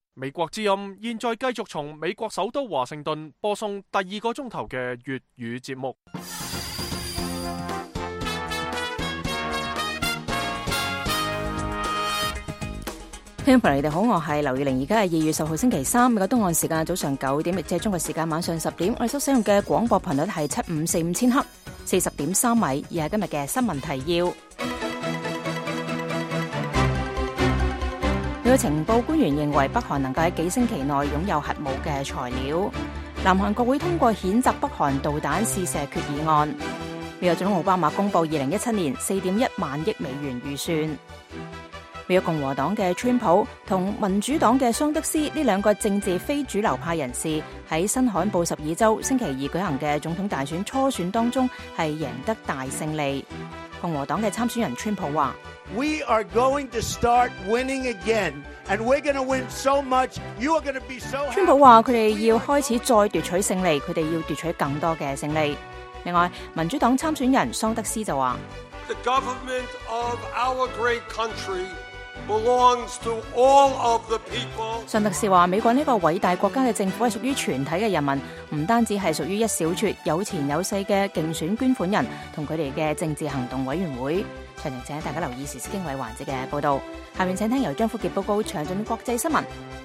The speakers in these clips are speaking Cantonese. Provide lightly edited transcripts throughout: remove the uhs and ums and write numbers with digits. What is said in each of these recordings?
美國之音現在繼續從美國首都華盛頓播送第2個鐘頭嘅粵語節目。 聽眾朋友，你哋好，我係劉月玲，而家係2月10號星期三，美國東岸時間早上9點，亦即係中國時間晚上10點。我哋所使用嘅廣播頻率係7545千赫，40.3米。而係今日嘅新聞提要。有情報官員認為北韓能夠喺幾星期內擁有核武嘅材料。南韓國會通過譴責北韓導彈試射決議案。美國總統奧巴馬公布2017年4.1萬億美元預算。美國共和黨嘅川普同民主黨嘅桑德斯呢兩個政治非主流派人士喺新罕布什爾州星期2舉行嘅總統大選初選當中係贏得大勝利。共和黨嘅參選人川普話 ：We are going to start winning again, and we're going to win so much. You are going to be so happy. 川普話佢哋要開始再奪取勝利，佢哋要奪取更多嘅勝利。另外，民主黨參選人桑德斯就話 ：The government of our great country belongs to all of the people. 桑德斯話：美國呢個偉大國家嘅政府係屬於全體嘅人民，唔單止係屬於一小撮有錢有勢嘅競選捐款人同佢哋嘅政治行動委員會。詳情請大家留意時事經緯環節嘅報導。下面請聽由張福傑報告詳盡國際新聞。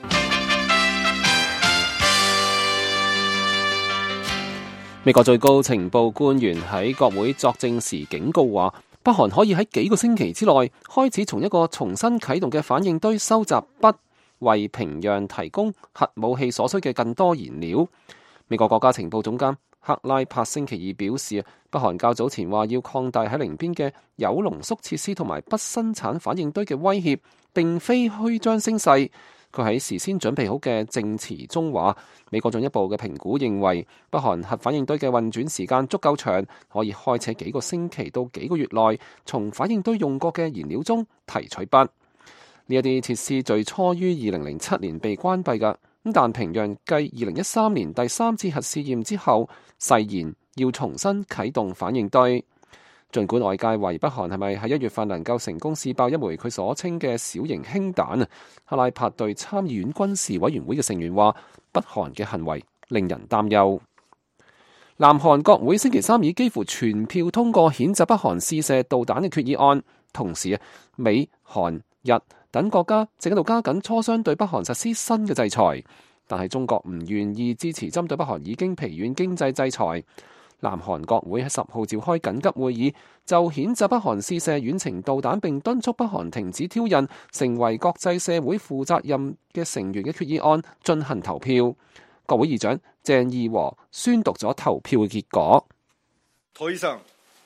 美國最高情報官員喺國會作證時警告話，北韓可以喺幾個星期之內開始從一個重新啟動嘅反應堆收集鈈，為平壤提供核武器所需嘅更多燃料。美國國家情報總監克拉帕星期二表示，北韓較早前話要擴大喺鄰邊嘅鈾濃縮設施同埋不生產反應堆嘅威脅，並非虛張聲勢。佢喺事先準備好嘅證詞中話，美國進一步嘅評估認為，北韓核反應堆嘅運轉時間足夠長，可以開採幾個星期到幾個月內，從反應堆用過嘅燃料中提取鈈。呢一啲設施最初於2007年被關閉㗎，但平壤繼2013年第3次核試驗之後，誓言要重新啟動反應堆。儘管外界懷疑北韓係咪喺1月份能夠成功試爆一枚佢所稱嘅小型氫彈，克拉帕對參議院軍事委員會嘅成員話，北韓嘅行為令人擔憂。南韓國會星期三以幾乎全票通過譴責北韓試射導彈嘅決議案，同時美、韓、日等國家正喺度加緊磋商對北韓實施新嘅制裁，但係中國唔願意支持針對北韓已經疲軟經濟制裁。南韓國會喺10號召開緊急會議，就譴責北韓試射遠程導彈並敦促北韓停止挑釁，成為國際社會負責任嘅成員嘅決議案進行投票。國會議長鄭義和宣讀咗投票嘅結果。 더 이상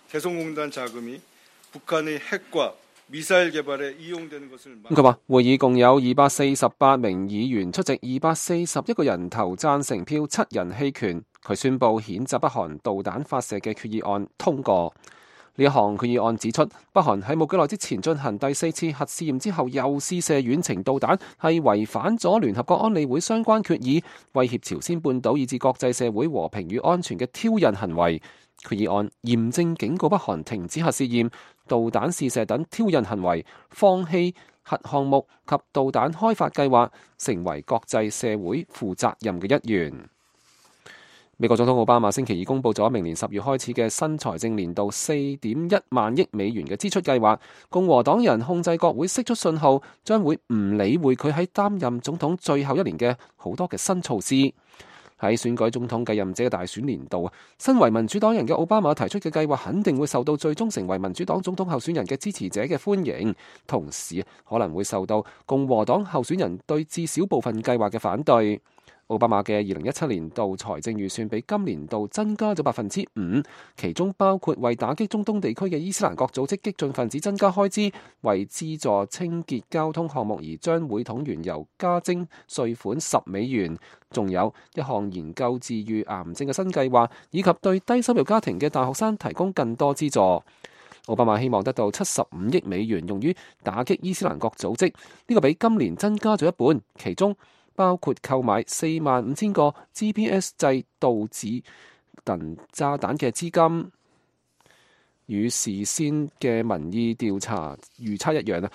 개성공단 자금이 북한의 핵과 미사일 개발에 이용되는 것을 막는。 佢話會議共有248名議員出席，241個人投贊成票，7人棄權。佢宣布譴責北韓導彈發射嘅決議案通過。呢一項決議案指出，北韓喺冇幾耐之前進行第4次核試驗之後，又試射遠程導彈，係違反咗聯合國安理會相關決議，威脅朝鮮半島以至國際社會和平與安全嘅挑釁行為。決議案嚴正警告北韓停止核試驗、導彈試射等挑釁行為，放棄核項目及導彈開發計劃，成為國際社會負責任嘅一員。美國總統奧巴馬星期二公布咗明年10月開始嘅新財政年度4.1萬億美元嘅支出計劃。共和黨人控制國會釋出信號，將會唔理會佢喺擔任總統最後一年嘅好多嘅新措施。喺選舉總統繼任者嘅大選年度，身為民主黨人嘅奧巴馬提出嘅計劃肯定會受到最終成為民主黨總統候選人嘅支持者嘅歡迎，同時可能會受到共和黨候選人對至少部分計劃嘅反對。奧巴馬嘅2017年度財政預算比今年度增加咗5%，其中包括為打擊中東地區嘅伊斯蘭國組織激進分子增加開支，為資助清潔交通項目而將每桶原油加徵稅款10美元，仲有一項研究治癒癌症嘅新計劃，以及對低收入家庭嘅大學生提供更多資助。奧巴馬希望得到75億美元用於打擊伊斯蘭國組織，呢個比今年增加咗一半，其中包括購買45,000個 GPS 制導指能炸彈嘅資金，與事先嘅民意調查預測一樣啊！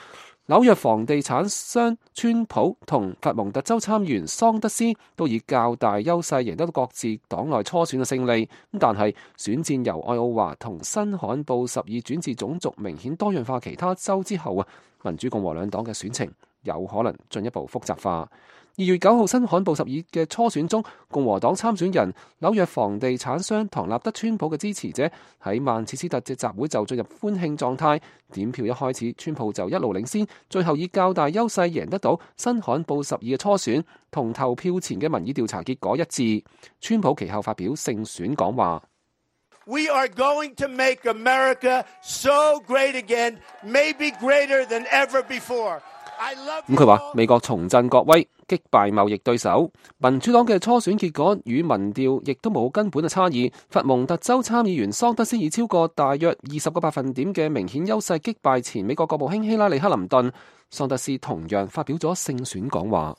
紐約房地產商川普同佛蒙特州參議員桑德斯都以較大優勢贏得各自黨內初選嘅勝利，但係選戰由愛奧華同新罕布什爾轉至種族明顯多樣化其他州之後民主共和兩黨嘅選情有可能進一步複雜化。2月9號新罕布什爾嘅初選中，共和黨參選人紐約房地產商唐納德川普嘅支持者喺曼徹斯特嘅集會就進入歡慶狀態。點票一開始，川普就一路領先，最後以較大優勢贏得到新罕布什爾嘅初選，同投票前嘅民意調查結果一致。川普其後發表勝選講話。 We are going to make America so great again, maybe greater than ever before. 咁佢話美國重振國威，擊敗貿易對手。民主黨嘅初選結果與民調亦都冇根本嘅差異。佛蒙特州參議員桑德斯以超過大約20個百分點嘅明顯優勢擊敗前美國國務卿希拉里克林頓。桑德斯同樣發表咗勝選講話。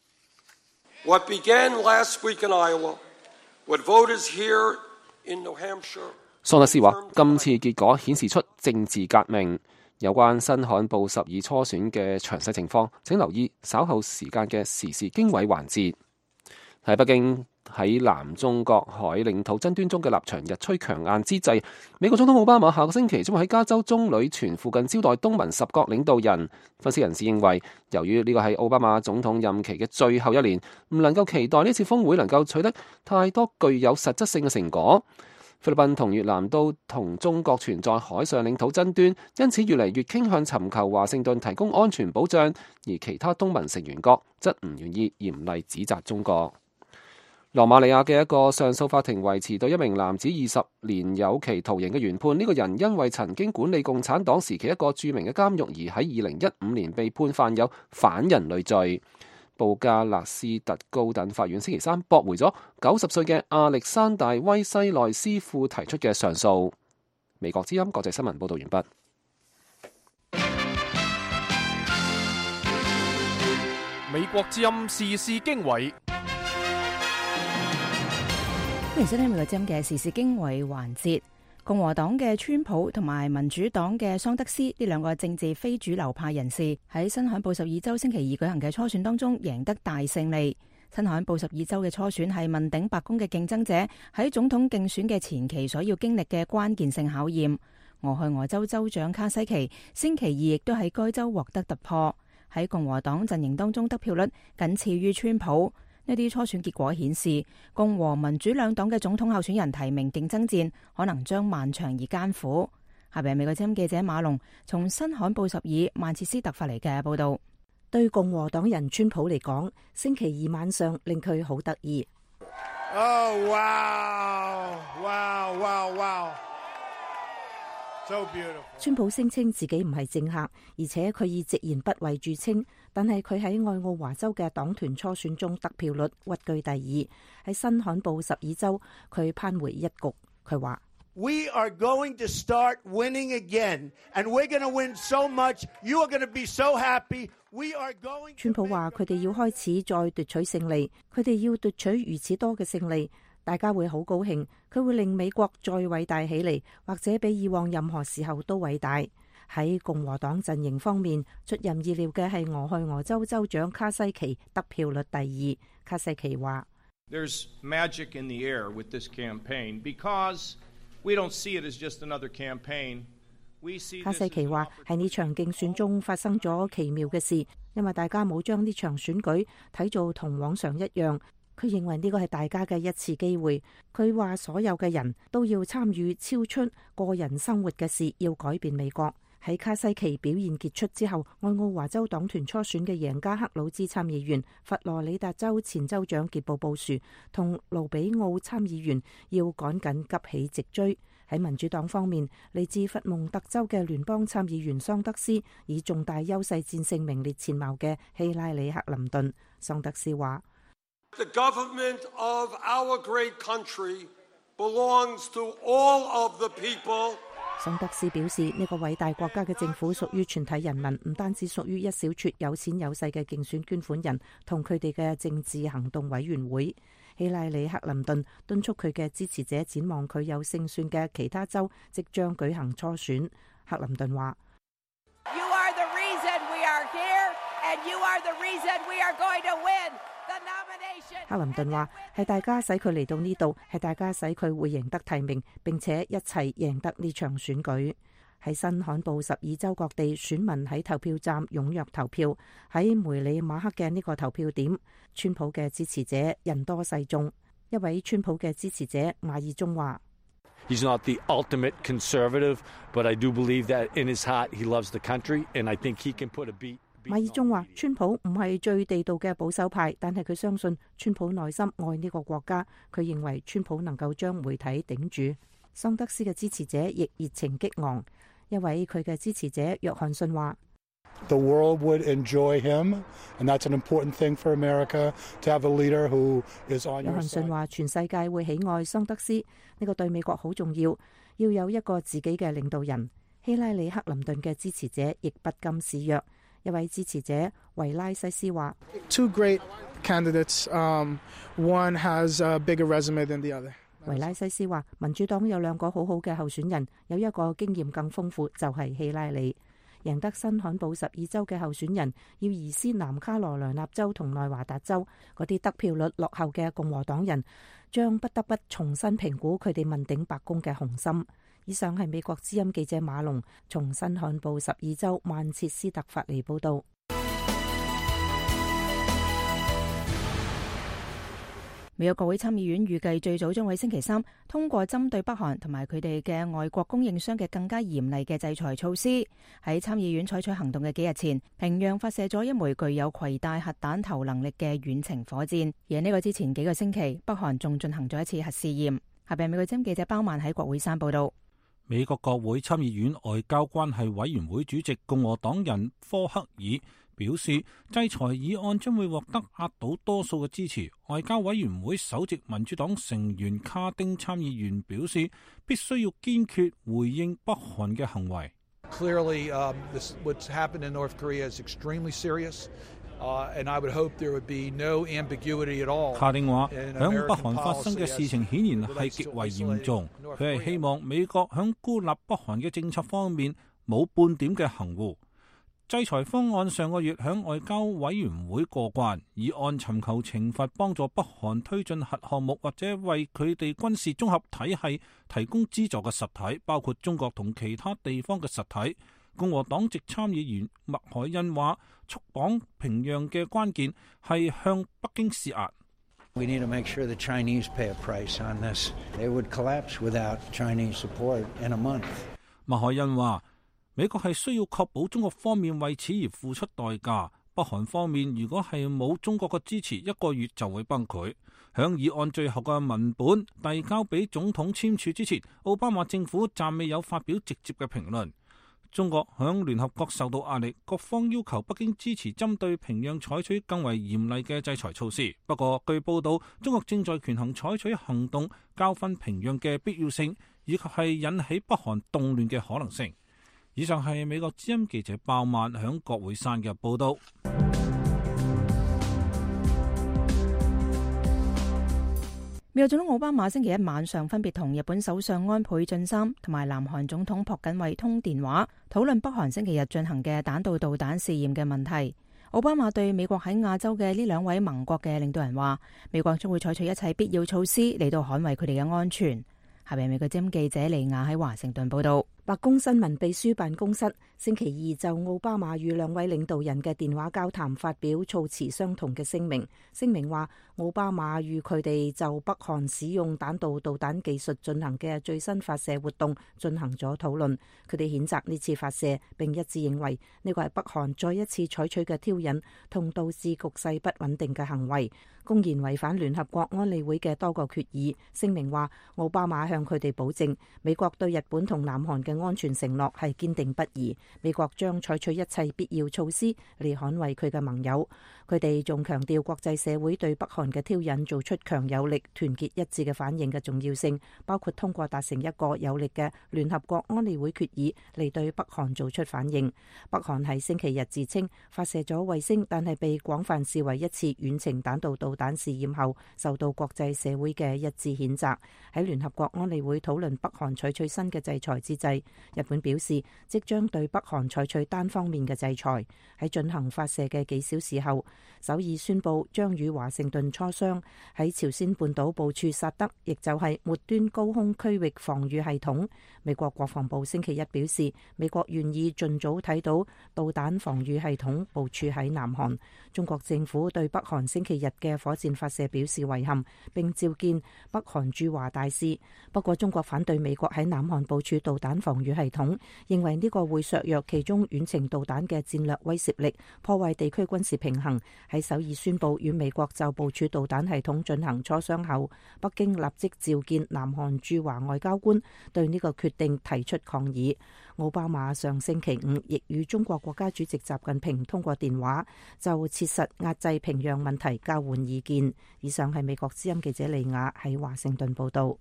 What began last week in Iowa, what voters here in New Hampshire。 桑德斯話：今次結果顯示出政治革命。有關新罕布什爾初選嘅詳細情況，請留意稍後時間嘅時事經緯環節。喺北京，喺南中國海領土爭端中嘅立場日趨強硬之際，美國總統奧巴馬下個星期將會喺加州棕櫚泉附近招待東盟10國領導人。分析人士認為，由於呢個係奧巴馬總統任期嘅最後一年，唔能夠期待呢次峰會能夠取得太多具有實質性嘅成果。菲律賓同越南都同中國存在海上領土爭端，因此越嚟越傾向尋求華盛頓提供安全保障，而其他東盟成員國則唔願意嚴厲指責中國。羅馬尼亞嘅一個上訴法庭維持對一名男子20年有期徒刑嘅原判。呢個人因為曾經管理共產黨時期一個著名嘅監獄，而喺2015年被判犯有反人類罪。布加勒斯特高等法院星期三駁回咗90歲嘅亞歷山大威西內斯庫提出嘅上訴。美國之音國際新聞報道完畢。 美國之音時事經緯， 歡迎收聽美國之音嘅時事經緯環節。共和黨嘅川普同埋民主黨嘅桑德斯呢兩個政治非主流派人士喺新罕布什爾州星期二舉行嘅初選當中贏得大勝利。新罕布什爾州嘅初選係問鼎白宮嘅競爭者喺總統競選嘅前期所要經歷嘅關鍵性考驗。俄亥俄州州長卡西奇星期二亦都喺該州獲得突破，喺共和黨陣營當中得票率僅次於川普。呢啲初選結果顯示，共和民主兩黨嘅總統候選人提名競爭戰可能將漫長而艱苦。下邊係美國之音記者馬龍從新罕布什爾曼徹斯特發嚟嘅報道。 對共和黨人川普嚟講，星期二晚上令佢好得意。 Oh, wow, wow, wow, wow. So beautiful. 川普聲稱自己唔係政客，而且佢以直言不諱著稱，但係佢喺愛奧華州嘅黨團初選中得票率屈居第二。喺新罕布什爾州，佢攀回一局。佢話 ：We are going to start winning again, and we're going to win so much. You are going to be so happy. We are going. 川普話：佢哋要開始再奪取勝利，佢哋要奪取如此多嘅勝利。大家會好高興，佢會令美國再偉大起嚟，或者比以往任何時候都偉大。喺共和黨陣營方面，出人意料嘅係俄亥俄州州長卡西奇得票率第二。卡西奇話 ：There's magic in the air with this campaign because we don't see it as just another campaign. 卡西奇話：喺呢場競選中發生咗奇妙嘅事，因為大家冇將呢場選舉睇做同往常一樣。佢認為呢個係大家嘅一次機會。佢話所有嘅人都要參與超出個人生活嘅事，要改變美國。喺卡西奇表現傑出之後，愛奧華州黨團初選嘅贏家克魯茲參議員、佛羅里達州前州長傑布布殊同盧比奧參議員要趕緊急起直追。喺民主黨方面，嚟自佛蒙特州嘅聯邦參議員桑德斯以重大優勢戰勝名列前茅嘅希拉里克林頓。桑德斯話 ：The government of our great country belongs to all of the people. 桑德斯表示，呢個偉大國家嘅政府屬於全體人民，唔單止屬於一小撮有錢有勢嘅競選捐款人同佢哋嘅政治行動委員會。希拉里克林頓敦促佢嘅支持者展望佢有勝算嘅其他州即將舉行初選。克林頓話： You are the reason we are 克林頓話係大家使佢嚟到呢度，係大家使佢會贏得提名，並且一齊贏得呢場選舉。喺新罕布什爾州各地，選民喺投票站踴躍投票。喺梅里馬克嘅呢個投票點，川普嘅支持者人多勢眾。一位川普嘅支持者馬爾中話 ：He's not the ultimate conservative, but I do believe that in his heart he loves the country, and I think he can put a beat. 馬爾中話：川普唔係最地道嘅保守派，但係佢相信川普內心愛呢個國家。佢認為川普能夠將媒體頂住。桑德斯嘅支持者亦熱情激昂。一位佢嘅支持者約翰遜話 ：The world would enjoy him, and that's an important thing for America to have a leader who is on your side. 約翰遜話：全世界會喜愛桑德斯，呢個對美國好重要，要有一個自己嘅領導人。希拉里克林頓嘅支持者亦不甘示弱。一位支持者維拉西斯話 ：Two great candidates, one has a bigger resume than the other. 維拉西斯話：民主黨有兩個好好嘅候選人，有一個經驗更豐富，就係希拉里。贏得新罕布什爾州嘅候選人要移師南卡羅來納州同內華達州，嗰啲得票率落後嘅共和黨人將不得不重新評估佢哋問鼎白宮嘅雄心。以上係美國之音記者馬龍從新罕布什爾州曼徹斯特發嚟報道。美國國會參議院預計最早將喺星期三通過針對北韓同埋佢哋嘅外國供應商嘅更加嚴厲嘅制裁措施。喺參議院採取行動嘅幾日前，平壤發射咗一枚具有攜帶核彈頭能力嘅遠程火箭。而喺呢個之前幾個星期，北韓仲進行咗一次核試驗。下邊美國之音記者包曼喺國會山報道。 美國國會參議院外交關係委員會主席共和黨人科克爾表示，制裁議案將會獲得壓倒多數嘅支持。外交委員會首席民主黨成員卡丁參議員表示，必須要堅決回應北韓嘅行為。 Clearly, what's happened in North Korea is extremely serious, and I would hope there would be no ambiguity at all. 卡丁話，響北韓發生嘅事情顯然係極為嚴重。佢係希望美國響孤立北韓嘅政策方面冇半點嘅含糊。制裁方案上個月響外交委員會過關，議案尋求懲罰幫助北韓推進核項目或者為佢哋軍事綜合體系提供資助嘅實體，包括中國同其他地方嘅實體。共和黨籍參議員麥凱恩話，束綁平壤嘅關鍵係向北京施壓。 We need to make sure the Chinese pay a price on this. They would collapse without Chinese support in a month. 麥凱恩話，美國係需要確保中國方面為此而付出代價。北韓方面如果係冇中國嘅支持，一個月就會崩潰。響議案最後嘅文本遞交俾總統簽署之前，奧巴馬政府暫未有發表直接嘅評論。中國響聯合國受到壓力，各方要求北京支持針對平壤採取更為嚴厲嘅制裁措施。不過據報道，中國正在權衡採取行動教訓平壤嘅必要性，以及係引起北韓動亂嘅可能性。以上係美國之音記者鮑曼響國會山嘅報道。 美國總統奧巴馬星期一晚上分別同日本首相安倍晉三同埋南韓總統朴槿惠通電話，討論北韓星期日進行嘅彈道導彈試驗嘅問題。奧巴馬對美國喺亞洲嘅呢兩位盟國嘅領導人話，美國將會採取一切必要措施嚟到捍衛佢哋嘅安全。下邊美國之音記者李亞喺華盛頓報道。白宮新聞秘書辦公室星期二就奧巴馬與兩位領導人嘅電話交談發表措辭相同嘅聲明。聲明話，奧巴馬與佢哋就北韓使用彈道導彈技術進行嘅最新發射活動進行咗討論。佢哋譴責呢次發射，並一致認為呢個係北韓再一次採取嘅挑釁同導致局勢不穩定嘅行為，公然違反聯合國安理會嘅多個決議。聲明話，奧巴馬向佢哋保證，美國對日本同南韓嘅安全承諾係堅定不移，美國將採取一切必要措施嚟捍衛佢嘅盟友。 佢哋仲強調國際社會對北韓嘅挑釁做出強有力、團結一致嘅反應嘅重要性，包括通過達成一個有力嘅聯合國安理會決議嚟對北韓做出反應。北韓喺星期日自稱發射咗衛星，但係被廣泛視為一次遠程彈道導彈試驗後，受到國際社會嘅一致譴責。喺聯合國安理會討論北韓採取新嘅制裁之際，日本表示即將對北韓採取單方面嘅制裁。喺進行發射嘅幾小時後，首爾宣布將與華盛頓磋商喺朝鮮半島部署薩德，亦就係末端高空區域防禦系統。美國國防部星期一表示，美國願意盡早睇到導彈防禦系統部署喺南韓。中國政府對北韓星期日嘅火箭發射表示遺憾，並召見北韓駐華大使。不過中國反對美國喺南韓部署導彈防禦系統，認為呢個會削弱其中遠程導彈嘅戰略威懾力，破壞地區軍事平衡。喺首爾宣布與美國就部署導彈系統進行磋商後，北京立即召見南韓駐華外交官，對呢個決定提出抗議。奧巴馬上星期五亦與中國國家主席習近平通過電話，就切實壓制平壤問題交換意見。以上係美國之音記者利亞喺華盛頓報道。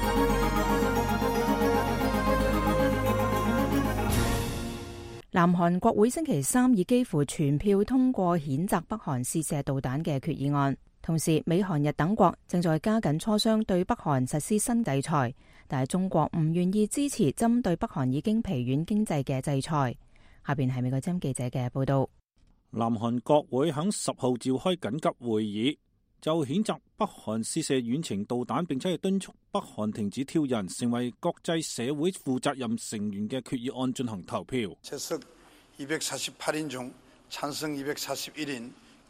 南韓國會星期三以幾乎全票通過譴責北韓試射導彈嘅決議案，同時美韓日等國正在加緊磋商對北韓實施新制裁，但係中國唔願意支持針對北韓已經疲軟經濟嘅制裁。下邊係美國之音記者嘅報道。 南韓國會喺10號召開緊急會議，就譴責北韓試射遠程導彈，並且係敦促北韓停止挑釁，成為國際社會負責任成員嘅決議案進行投票。 出席248인 중 찬성 241인,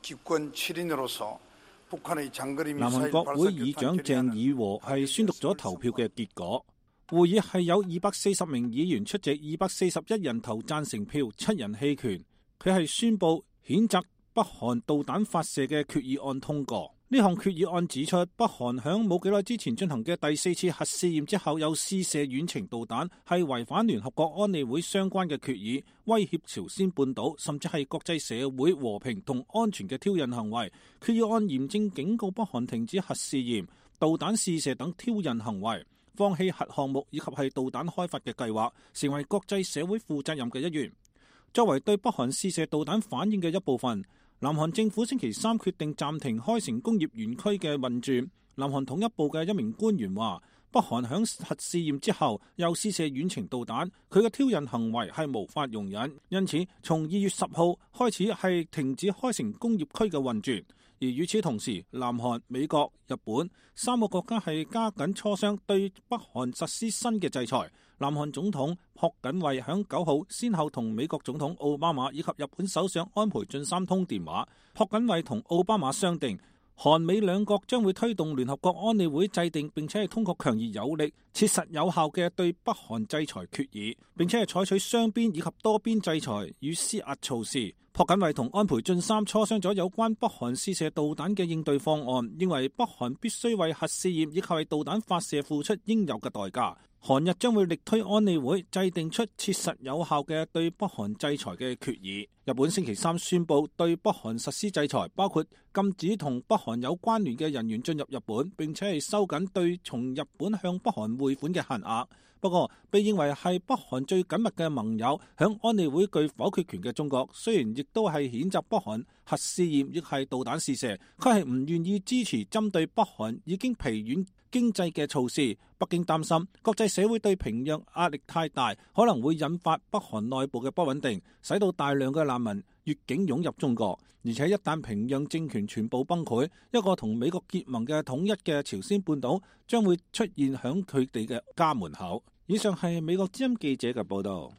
기권 7인으로서 북한의 장거리 南韓國會議長鄭義和係宣讀咗投票嘅結果。會議係有240名議員出席，241人投贊成票，7人棄權。佢係宣布譴責北韓導彈發射嘅決議案通過。呢項決議案指出，北韓響冇幾耐之前進行嘅第4次核試驗之後，有試射遠程導彈，係違反聯合國安理會相關嘅決議，威脅朝鮮半島，甚至係國際社會和平同安全嘅挑釁行為。決議案嚴正警告北韓停止核試驗、導彈試射等挑釁行為，放棄核項目以及係導彈開發嘅計劃，成為國際社會負責任嘅一員。作為對北韓試射導彈反應嘅一部分，南韓政府星期三決定暫停開城工業園區嘅運轉。南韓統一部嘅一名官員話，北韓響核試驗之後又試射遠程導彈，佢嘅挑釁行為係無法容忍，因此從2月10號開始係停止開城工業區嘅運轉。而與此同時，南韓、美國、日本3個國家係加緊磋商對北韓實施新嘅制裁。南韓總統朴槿惠響9號先後同美國總統奧巴馬以及日本首相安倍晉三通電話。朴槿惠同奧巴馬商定，韓美兩國將會推動聯合國安理會制定並且係通過強而有力、切實有效嘅對北韓制裁決議，並且係採取雙邊以及多邊制裁與施壓措施。朴槿惠同安倍晉三磋商咗有關北韓試射導彈嘅應對方案，認為北韓必須為核試驗以及為導彈發射付出應有嘅代價。韓日將會力推安理會制定出切實有效嘅對北韓制裁嘅決議。日本星期三宣布對北韓實施制裁，包括禁止同北韓有關聯嘅人員進入日本，並且係收緊對從日本向北韓匯款嘅限額。不過，被認為係北韓最緊密嘅盟友，響安理會具否決權嘅中國，雖然亦都係譴責北韓核試驗亦係導彈試射，佢係唔願意支持針對北韓已經疲軟經濟嘅措施。北京擔心國際社會對平壤壓力太大，可能會引發北韓內部嘅不穩定，使到大量嘅難民越境湧入中國。而且一旦平壤政權全部崩潰，一個同美國結盟嘅統一嘅朝鮮半島將會出現響佢哋嘅家門口。以上係美國之音記者嘅報道。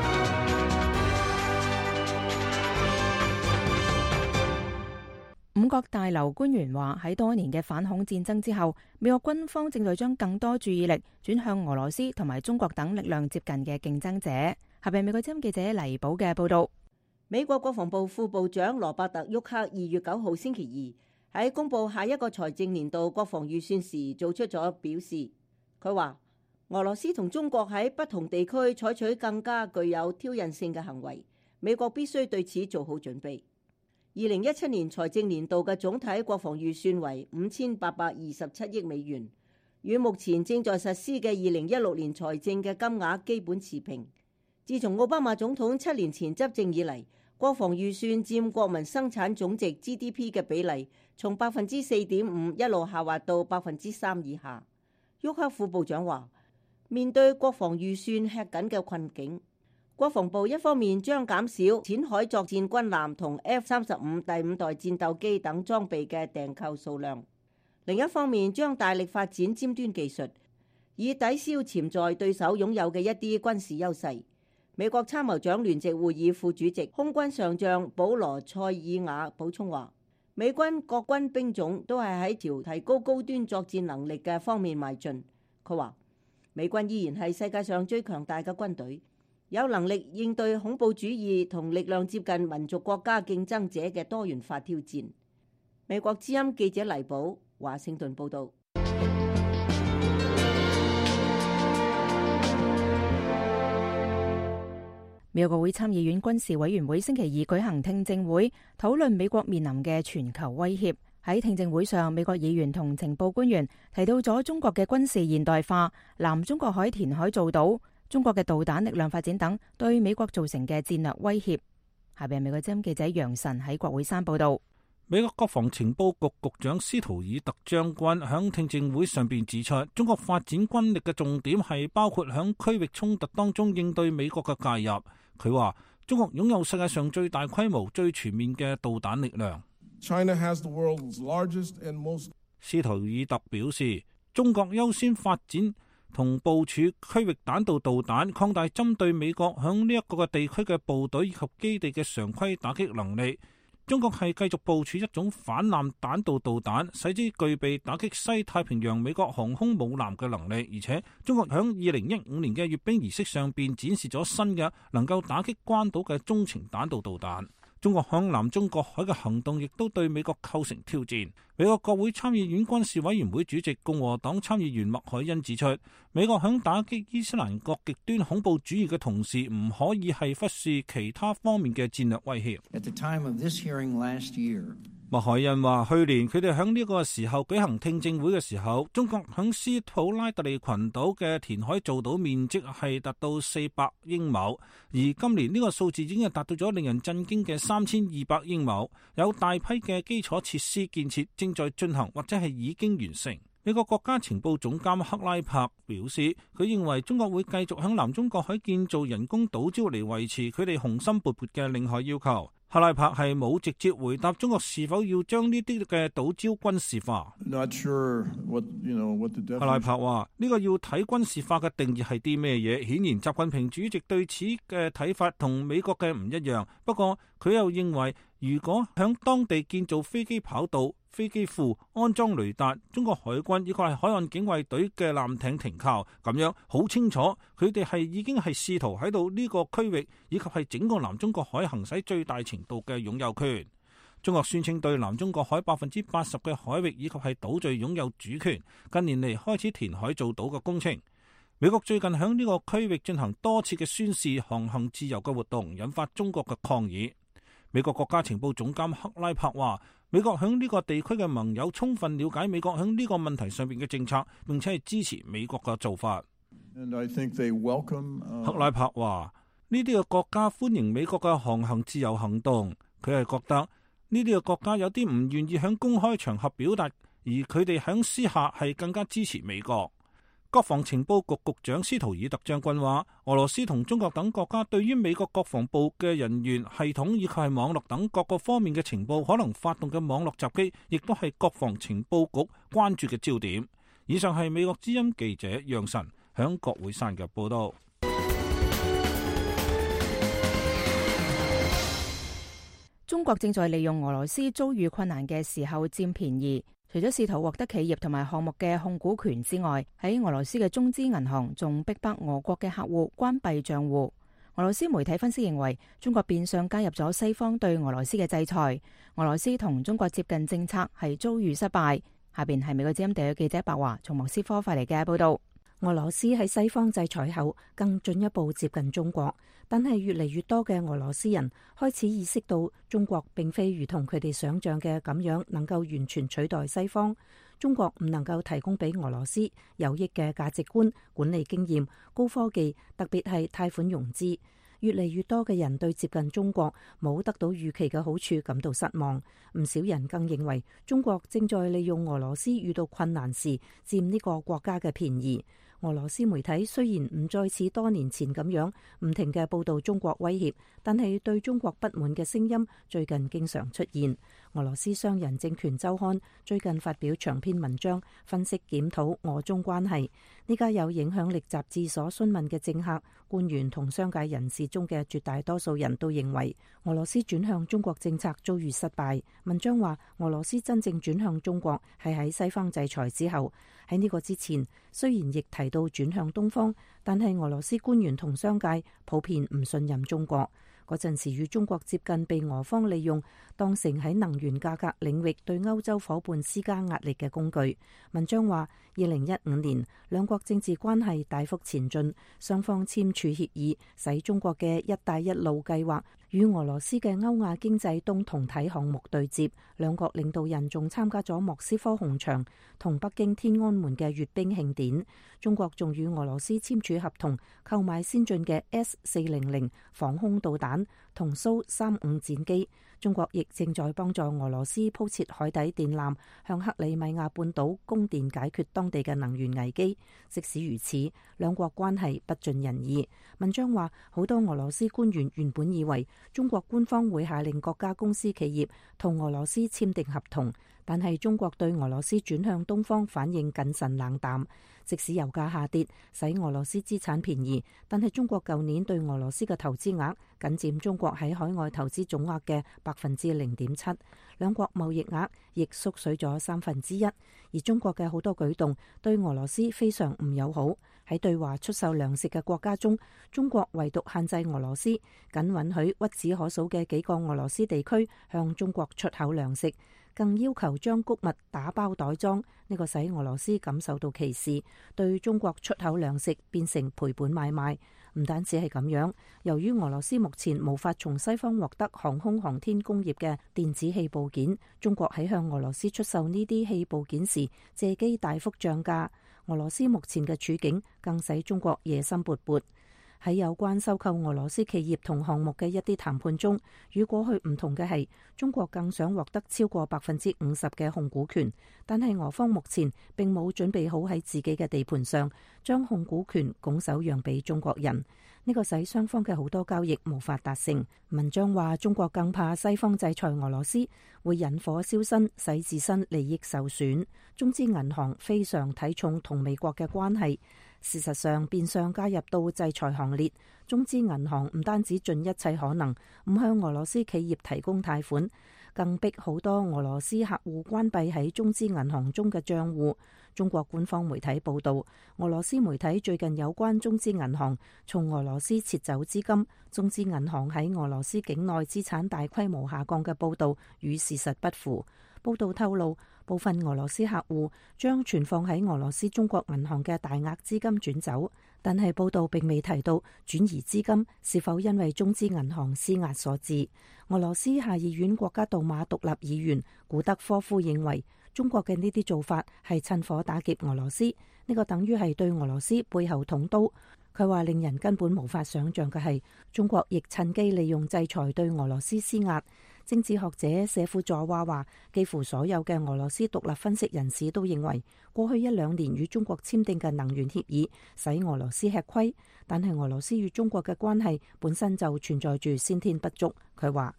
五角大樓官員話，喺多年嘅反恐戰爭之後，美國軍方正在將更多注意力轉向俄羅斯同埋中國等力量接近嘅競爭者。下邊美國之音記者黎寶嘅報道。 美國國防部副部長羅伯特·沃克2月9號星期二喺公布下一個財政年度國防預算時做出咗表示。佢話俄羅斯同中國喺不同地區採取更加具有挑釁性嘅行為，美國必須對此做好準備。 2017年財政年度嘅總體國防預算為5827億美元，與目前正在實施嘅2016年財政嘅金額基本持平。自從奧巴馬總統7年前執政以嚟，國防預算佔國民生產總值 GDP 嘅比例從 4.5% 一路下滑到 3% 以下。沃克副部長話，面對國防預算吃緊嘅困境，國防部一方面將減少淺海作戰軍艦同 F-35第5代戰鬥機等裝備嘅訂購數量，另一方面將大力發展尖端技術，以抵消潛在對手擁有嘅一啲軍事優勢。美國參謀長聯席會議副主席空軍上將保羅·塞爾瓦補充話，美軍各軍兵種都係喺朝提高高端作戰能力嘅方面邁進。佢話，美軍依然係世界上最強大嘅軍隊，有能力應對恐怖主義同力量接近民族國家競爭者嘅多元化挑戰。美國之音記者黎寶華盛頓報道。 美國國會參議院軍事委員會星期二舉行聽證會，討論美國面臨嘅全球威脅。喺聽證會上，美國議員同情報官員提到咗中國嘅軍事現代化、南中國海填海造島、中國嘅導彈力量發展等對美國造成嘅戰略威脅。下邊美國之音記者楊晨喺國會山報道。 美國國防情報局局長斯圖爾特將軍響聽證會上邊指出，中國發展軍力嘅重點係包括響區域衝突當中應對美國嘅介入。佢話中國擁有世界上最大規模、最全面嘅導彈力量。 China has the world's largest and most... 斯圖爾特表示，中國優先發展同部署區域彈道導彈，擴大針對美國響呢一個嘅地區嘅部隊以及基地嘅常規打擊能力。中國係繼續部署一種反艦彈道導彈，使之具備打擊西太平洋美國航空母艦嘅能力。而且中國響2015年嘅閱兵儀式上邊展示咗新嘅能夠打擊關島嘅中程彈道導彈。中國響南中國海嘅行動亦都對美國構成挑戰。美國國會參議院軍事委員會主席共和黨參議員麥凱恩指出，美國響打擊伊斯蘭國極端恐怖主義嘅同時，唔可以係忽視其他方面嘅戰略威脅。 At the time of this hearing last year, 麥凱恩話，去年佢哋響呢個時候舉行聽證會嘅時候，中國響斯普拉特利群島嘅填海造島面積係達到400英畝，而今年呢個數字已經係達到咗令人震驚嘅3200英畝，有大批嘅基礎設施建設正在進行或者係已經完成。美國國家情報總監克拉柏表示，佢認為中國會繼續響南中國海建造人工島礁嚟維持佢哋雄心勃勃嘅領海要求。克拉柏係冇直接回答中國是否要將呢啲嘅島礁軍事化。克拉柏話：呢個要睇軍事化嘅定義係啲咩嘢？顯然習近平主席對此嘅睇法同美國嘅唔一樣。不過佢又認為，如果響當地建造飛機跑道、飛機庫、安裝雷達，中國海軍以及係海岸警衛隊嘅艦艇停靠，咁樣好清楚，佢哋係已經係試圖喺度呢個區域以及係整個南中國海行使最大程度嘅擁有權。中國宣稱對南中國海80%嘅海域以及係島嶼擁有主權，近年嚟開始填海造島嘅工程。美國最近響呢個區域進行多次嘅宣示航行自由嘅活動，引發中國嘅抗議。美國國家情報總監克拉柏話，美國響呢個地區嘅盟友充分了解美國響呢個問題上邊嘅政策，並且係支持美國嘅做法。克拉柏話，呢啲嘅國家歡迎美國嘅航行自由行動，佢係覺得呢啲嘅國家有啲唔願意響公開場合表達，而佢哋響私下係更加支持美國。國防情報局局長斯圖爾特將軍話，俄羅斯同中國等國家對於美國國防部嘅人員、系統以及係網絡等各個方面嘅情報可能發動嘅網絡襲擊，亦都係國防情報局關注嘅焦點。以上係美國之音記者楊晨響國會山嘅報道。 中國正在利用俄羅斯遭遇困難嘅時候佔便宜。除咗試圖獲得企業同埋項目嘅控股權之外，喺俄羅斯嘅中資銀行仲逼迫俄國嘅客戶關閉賬戶。俄羅斯媒體分析認為，中國變相加入咗西方對俄羅斯嘅制裁，俄羅斯同中國接近政策係遭遇失敗。下邊係美國之音特約記者白華從莫斯科發嚟嘅報道。 俄羅斯喺西方制裁後更進一步接近中國，但係越嚟越多嘅俄羅斯人開始意識到中國並非如同佢哋想象嘅咁樣能夠完全取代西方。中國唔能夠提供俾俄羅斯有益嘅價值觀、管理經驗、高科技，特別係貸款融資。越嚟越多嘅人對接近中國冇得到預期嘅好處感到失望。唔少人更認為中國正在利用俄羅斯遇到困難時佔呢個國家嘅便宜。俄羅斯媒體雖然唔再似多年前咁樣唔停嘅報導中國威脅，但係對中國不滿嘅聲音最近經常出現。俄羅斯商人政權週刊最近發表長篇文章分析檢討俄中關係。呢家有影響力雜誌所詢問嘅政客、官員同商界人士中嘅絕大多數人都認為俄羅斯轉向中國政策遭遇失敗。文章話俄羅斯真正轉向中國係喺西方制裁之後。喺呢個之前，雖然亦提到轉向東方，但係俄羅斯官員同商界普遍唔信任中國。嗰陣時與中國接近，被俄方利用當成喺能源價格領域對歐洲夥伴施加壓力嘅工具。文章話2015年兩國政治關係大幅前進，雙方簽署協議，使中國嘅一帶一路計劃與俄羅斯嘅歐亞經濟東同體項目對接。兩國領導人仲參加咗莫斯科紅場同北京天安門嘅閱兵慶典。中國仲與俄羅斯簽署合同，購買先進嘅 S-400防空導彈同蘇35戰機。中國亦正在幫助俄羅斯鋪設海底電纜，向克里米亞半島供電，解決當地嘅能源危機。即使如此，兩國關係不盡人意。文章話，好多俄羅斯官員原本以為中國官方會下令各家公司企業同俄羅斯簽訂合同，但係中國對俄羅斯轉向東方反應謹慎冷淡。即使油價下跌，使俄羅斯資產便宜，但係中國舊年對俄羅斯嘅投資額僅佔中國喺海外投資總額嘅0.7%，兩國貿易額亦縮水咗1/3。而中國嘅好多舉動對俄羅斯非常唔友好。喺對華出售糧食嘅國家中，中國唯獨限制俄羅斯，僅允許屈指可數嘅幾個俄羅斯地區向中國出口糧食，更要求將穀物打包袋裝，呢個使俄羅斯感受到歧視，對中國出口糧食變成賠本買賣。唔單止係咁樣，由於俄羅斯目前無法從西方獲得航空航天工業嘅電子器部件，中國喺向俄羅斯出售呢啲器部件時，借機大幅漲價。俄羅斯目前嘅處境更使中國野心勃勃。喺有關收購俄羅斯企業同項目嘅一啲談判中，與過去唔同嘅係，中國更想獲得超過50%嘅控股權，但係俄方目前並冇準備好喺自己嘅地盤上將控股權拱手讓俾中國人，呢個使雙方嘅好多交易無法達成。文章話，中國更怕西方制裁俄羅斯會引火燒身，使自身利益受損。中資銀行非常睇重同美國嘅關係。事實上，變相加入到制裁行列。中資銀行唔單止盡一切可能唔向俄羅斯企業提供貸款，更逼好多俄羅斯客戶關閉喺中資銀行中嘅賬戶。中國官方媒體報道，俄羅斯媒體最近有關中資銀行從俄羅斯撤走資金、中資銀行喺俄羅斯境內資產大規模下降嘅報道與事實不符。報道透露，部分俄羅斯客戶將存放喺俄羅斯中國銀行嘅大額資金轉走，但係報道並未提到轉移資金是否因為中資銀行施壓所致。俄羅斯下議院國家杜馬獨立議員古德科夫認為，中國嘅呢啲做法係趁火打劫俄羅斯，呢個等於係對俄羅斯背後捅刀。佢話令人根本無法想象嘅係，中國亦趁機利用制裁對俄羅斯施壓。政治學者舍夫佐娃話，幾乎所有嘅俄羅斯獨立分析人士都認為，過去1-2年與中國簽訂嘅能源協議使俄羅斯吃虧，但係俄羅斯與中國嘅關係本身就存在住先天不足。佢話，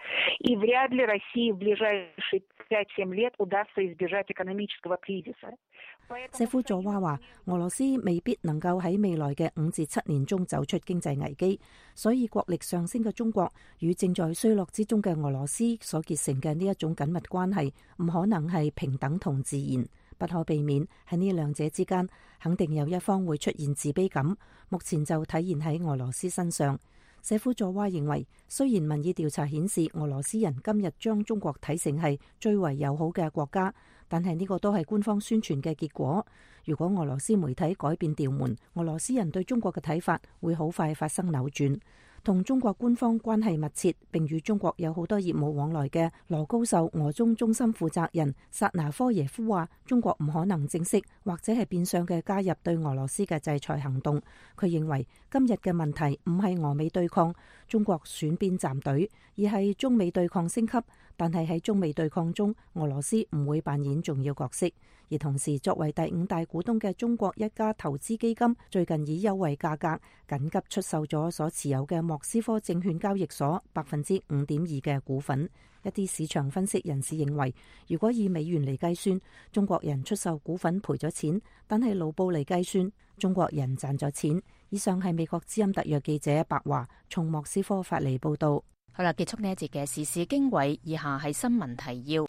舍夫佐娃話，俄羅斯未必能夠喺未來嘅5至7年中走出經濟危機，所以國力上升嘅中國與正在衰落之中嘅俄羅斯所結成嘅呢一種緊密關係，唔可能係平等同自然，不可避免喺呢兩者之間，肯定有一方會出現自卑感。目前就體現喺俄羅斯身上。 舍夫佐娃認為，雖然民意調查顯示俄羅斯人今日將中國睇成係最為友好嘅國家，但係呢個都係官方宣傳嘅結果。如果俄羅斯媒體改變調門，俄羅斯人對中國嘅睇法會好快發生扭轉。同中國官方關係密切並與中國有好多業務往來嘅羅高秀俄中中心負責人薩拿科耶夫話，中國唔可能正式或者係變相嘅加入對俄羅斯嘅制裁行動。佢認為今日嘅問題唔係俄美對抗，中國選邊站隊，而係中美對抗升級。但係喺中美對抗中，俄羅斯唔會扮演重要角色。而同時，作為第5大股東嘅中國一家投資基金，最近以優惠價格緊急出售咗所持有嘅莫斯科證券交易所5.2%嘅股份。一啲市場分析人士認為，如果以美元嚟計算，中國人出售股份賠咗錢，但係盧布嚟計算，中國人賺咗錢。以上係美國之音特約記者白華從莫斯科發嚟報道。 好啦，結束呢一節嘅時事經緯，以下係新聞提要。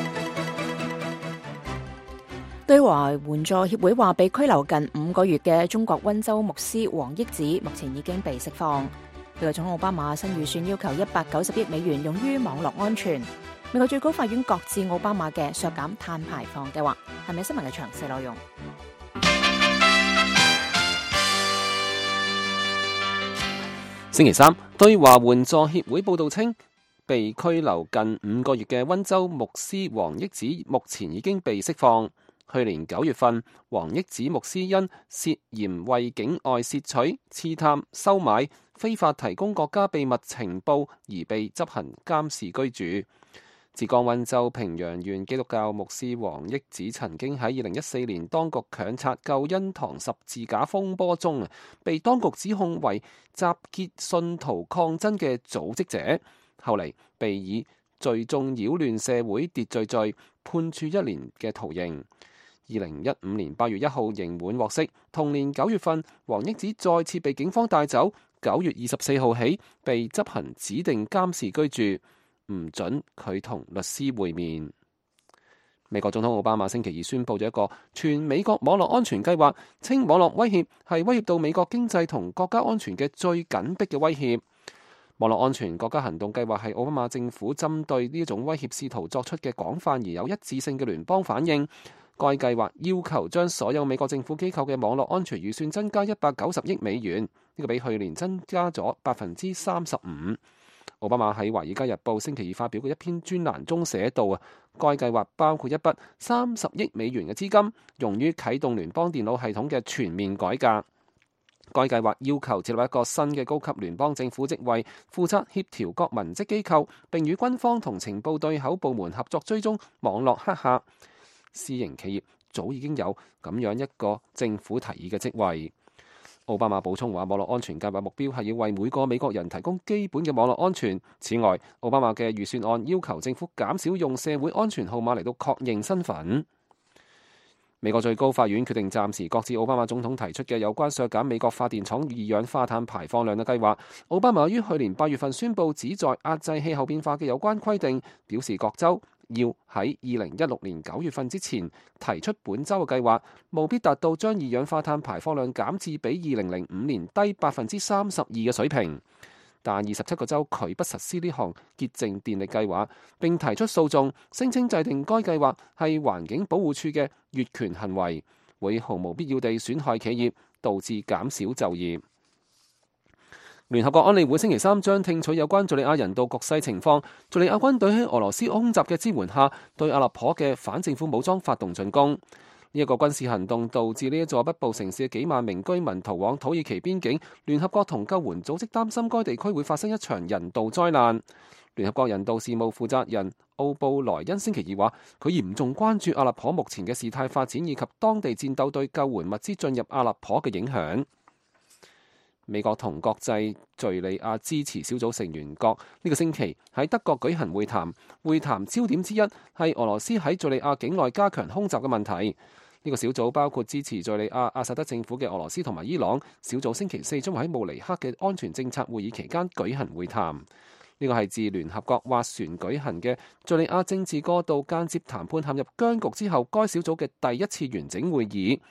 對華援助協會話，被拘留近5個月嘅中國溫州牧師王益子目前已經被釋放。美國總統奧巴馬新預算要求190億美元用於網絡安全。美國最高法院擱置奧巴馬嘅削減碳排放計劃。係咪新聞嘅詳細內容？ 星期三，對華援助協會報道稱，被拘留近5個月嘅溫州牧師王益子目前已經被釋放。去年9月份，王益子牧師因涉嫌為境外竊取、刺探、收買、非法提供國家秘密情報而被執行監視居住。浙江溫州平陽縣基督教牧師王益子曾經喺2014年當局強拆救恩堂十字架風波中被當局指控為集結信徒抗爭嘅組織者，後嚟被以聚眾擾亂社會秩序罪判處1年嘅徒刑。2015年8月1號刑滿獲釋，同年9月份，王益子再次被警方帶走，9月24號起被執行指定監視居住。唔准佢同律師會面。美國總統奧巴馬星期二宣布咗一個全美國網絡安全計劃，稱網絡威脅係威脅到美國經濟同國家安全嘅最緊迫嘅威脅。網絡安全國家行動計劃係奧巴馬政府針對呢一種威脅試圖作出嘅廣泛而有一致性嘅聯邦反應。該計劃要求將所有美國政府機構嘅網絡安全預算增加190億美元，呢個比去年增加咗35%。奧巴馬喺《華爾街日報》星期二發表嘅一篇專欄中寫道該計劃包括一筆30億美元嘅資金，用於啟動聯邦電腦系統嘅全面改革。該計劃要求設立一個新嘅高級聯邦政府職位，負責協調各文職機構，並與軍方同情報對口部門合作追蹤網絡黑客。私營企業早已經有咁樣一個政府提議嘅職位。奧巴馬補充話，網絡安全計劃目標係要為每個美國人提供基本嘅網絡安全。此外，奧巴馬嘅預算案要求政府減少用社會安全號碼嚟到確認身份。美國最高法院決定暫時擱置奧巴馬總統提出嘅有關削減美國發電廠二氧化碳排放量嘅計劃。奧巴馬於去年8月份宣布旨在壓制氣候變化嘅有關規定，表示各州要喺2016年9月份之前提出本州嘅計劃，務必達到將二氧化碳排放量減至比2005年低32%嘅水平。但27個州拒不實施呢項潔淨電力計劃，並提出訴訟，聲稱制定該計劃係環境保護署嘅越權行為，會毫無必要地損害企業，導致減少就業。聯合國安理會星期三將聽取有關敘利亞人道局勢情況。敘利亞軍隊喺俄羅斯空襲嘅支援下，對阿勒頗嘅反政府武裝發動進攻。呢一個軍事行動導致呢一座北部城市嘅幾萬名居民逃往土耳其邊境。聯合國同救援組織擔心該地區會發生一場人道災難。聯合國人道事務負責人奧布萊恩星期二話，佢嚴重關注阿勒頗目前嘅事態發展以及當地戰鬥對救援物資進入阿勒頗嘅影響。美國同國際敘利亞支持小組成員國呢個星期喺德國舉行會談，會談焦點之一係俄羅斯喺敘利亞境內加強空襲嘅問題。呢個小組包括支持敘利亞阿薩德政府嘅俄羅斯同埋伊朗。小組星期四將會喺慕尼黑嘅安全政策會議期間舉行會談。呢個係自聯合國斡旋舉行嘅敘利亞政治過渡間接談判陷入僵局之後，該小組嘅第一次完整會議。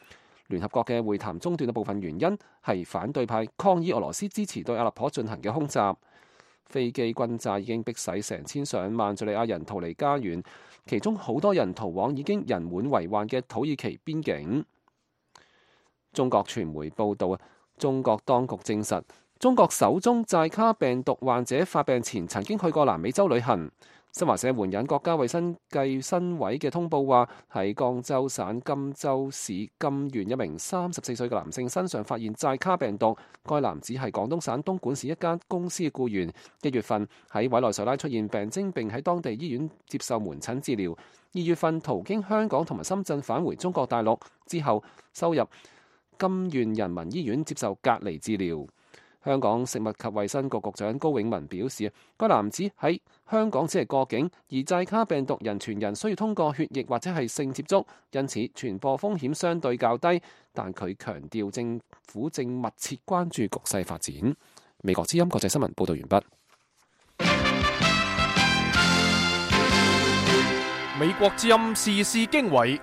聯合國嘅會談中斷嘅部分原因係反對派抗議俄羅斯支持對阿勒頗進行嘅空襲。飛機轟炸已經迫使成千上萬敘利亞人逃離家園，其中好多人逃往已經人滿為患嘅土耳其邊境。中國傳媒報道，中國當局證實，中國首宗寨卡病毒患者發病前曾經去過南美洲旅行。新華社援引國家衛生計生委嘅通報話，喺江州省贛州市贛縣一名34歲嘅男性身上發現寨卡病毒。該男子係廣東省東莞市一間公司嘅僱員，1月份喺委內瑞拉出現病徵，並喺當地醫院接受門診治療。2月份途經香港同埋深圳返回中國大陸之後，收入贛縣人民醫院接受隔離治療。香港食物及衛生局局長高永文表示，該男子喺香港只係過境，而寨卡病毒人傳人需要通過血液或者係性接觸，因此傳播風險相對較低。但佢強調政府正密切關注局勢發展。美國之音國際新聞報道完畢。 美國之音時事經緯，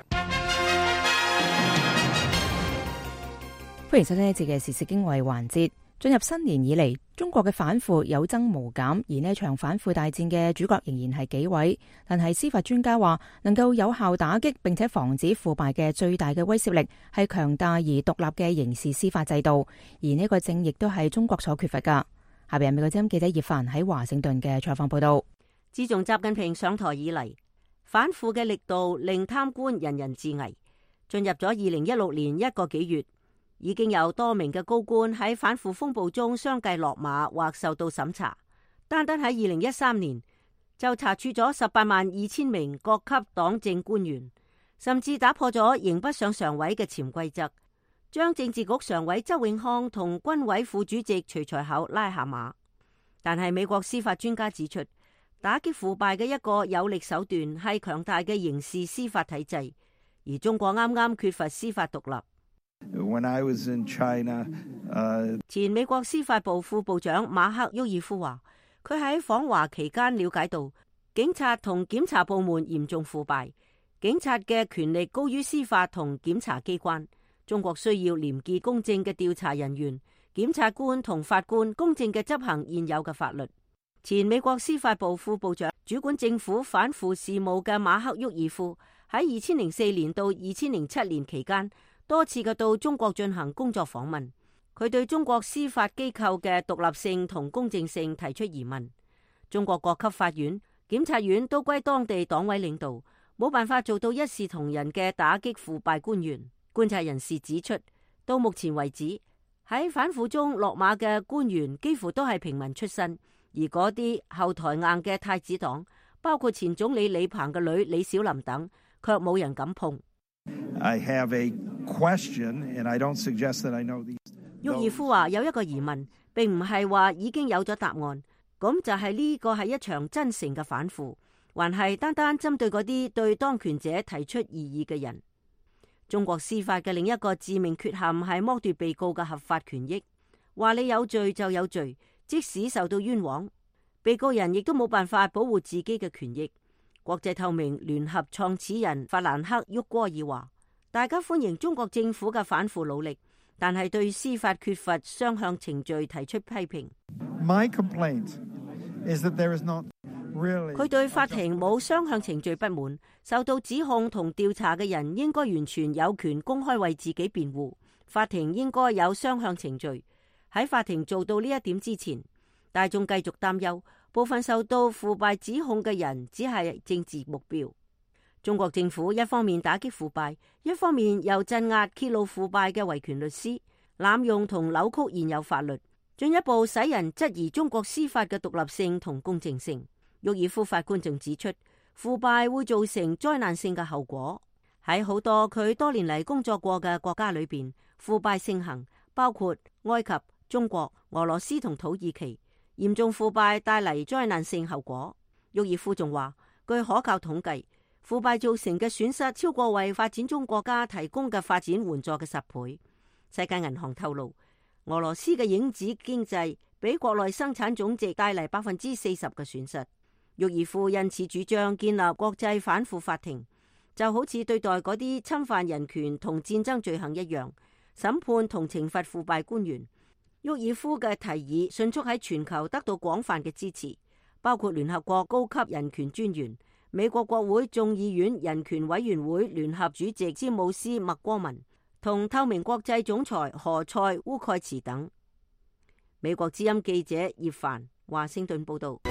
歡迎收聽呢一節嘅時事經緯環節。進入新年以嚟，中國嘅反腐有增無減，而呢場反腐大戰嘅主角仍然係紀委。但係司法專家話，能夠有效打擊並且防止腐敗嘅最大嘅威懾力係強大而獨立嘅刑事司法制度，而呢個正亦都係中國所缺乏噶。下邊係美國之音記者葉凡喺華盛頓嘅採訪報道。 自從習近平上台以嚟，反腐嘅力度令貪官人人自危。進入咗2016年1個幾月，已經有多名嘅高官喺反腐風暴中相繼落馬或受到審查。單單喺2013年就查處咗182000名各級黨政官員，甚至打破咗刑不上常委嘅潛規則，將政治局常委周永康同軍委副主席徐才厚拉下馬。但係美國司法專家指出，打擊腐敗嘅一個有力手段係強大嘅刑事司法體制，而中國啱啱缺乏司法獨立。 When I was in China, 前美國司法部副部長馬克沃爾夫話，佢喺訪華期間了解到，警察同檢察部門嚴重腐敗，警察嘅權力高於司法同檢察機關。中國需要廉潔公正嘅調查人員、檢察官同法官公正嘅執行現有嘅法律。前美國司法部副部長主管政府反腐事務嘅馬克沃爾夫喺2004年到2007年期間，多次嘅到中國進行工作訪問，佢對中國司法機構嘅獨立性同公正性提出疑問。中國各級法院、檢察院都歸當地黨委領導，冇辦法做到一視同仁嘅打擊腐敗官員。觀察人士指出，到目前為止，喺反腐中落馬嘅官員幾乎都係平民出身，而嗰啲後台硬嘅太子黨，包括前總理李鵬嘅女李小琳等，卻冇人敢碰。 I have a question, and I don't suggest that I know these. 沃爾夫話有一個疑問，並唔係話已經有咗答案，咁就係呢個係一場真誠嘅反腐，還係單單針對嗰啲對當權者提出異議嘅人。中國司法嘅另一個致命缺陷係剝奪被告嘅合法權益，話你有罪就有罪，即使受到冤枉，被告人亦都冇辦法保護自己嘅權益。國際透明聯合創始人法蘭克沃戈爾話，大家歡迎中國政府嘅反腐努力，但係對司法缺乏雙向程序提出批評。 My complaint is that there is not really. 佢對法庭冇雙向程序不滿，受到指控同調查嘅人應該完全有權公開為自己辯護。法庭應該有雙向程序。喺法庭做到呢一點之前，大眾繼續擔憂部分受到腐敗指控嘅人只係政治目標。中國政府一方面打擊腐敗，一方面又鎮壓揭露腐敗嘅維權律師，濫用同扭曲現有法律，進一步使人質疑中國司法嘅獨立性同公正性。沃爾夫法官仲指出，腐敗會造成災難性嘅後果。喺好多佢多年嚟工作過嘅國家裏邊，腐敗盛行，包括埃及、中國、俄羅斯同土耳其。嚴重腐敗帶嚟災難性後果。沃爾夫仲話，據可靠統計，腐敗造成嘅損失超過為發展中國家提供嘅發展援助嘅10倍。世界銀行透露，俄羅斯嘅影子經濟俾國內生產總值帶嚟40%嘅損失。沃爾夫因此主張建立國際反腐法庭， 就好似對待嗰啲侵犯人權同戰爭罪行一樣，審判同懲罰腐敗官員。沃爾夫嘅提議迅速喺全球得到廣泛嘅支持，包括聯合國高級人權專員、美國國會眾議院人權委員會聯合主席詹姆斯麥戈文同透明國際總裁何塞烏蓋茨等。美國之音記者葉凡華盛頓報道。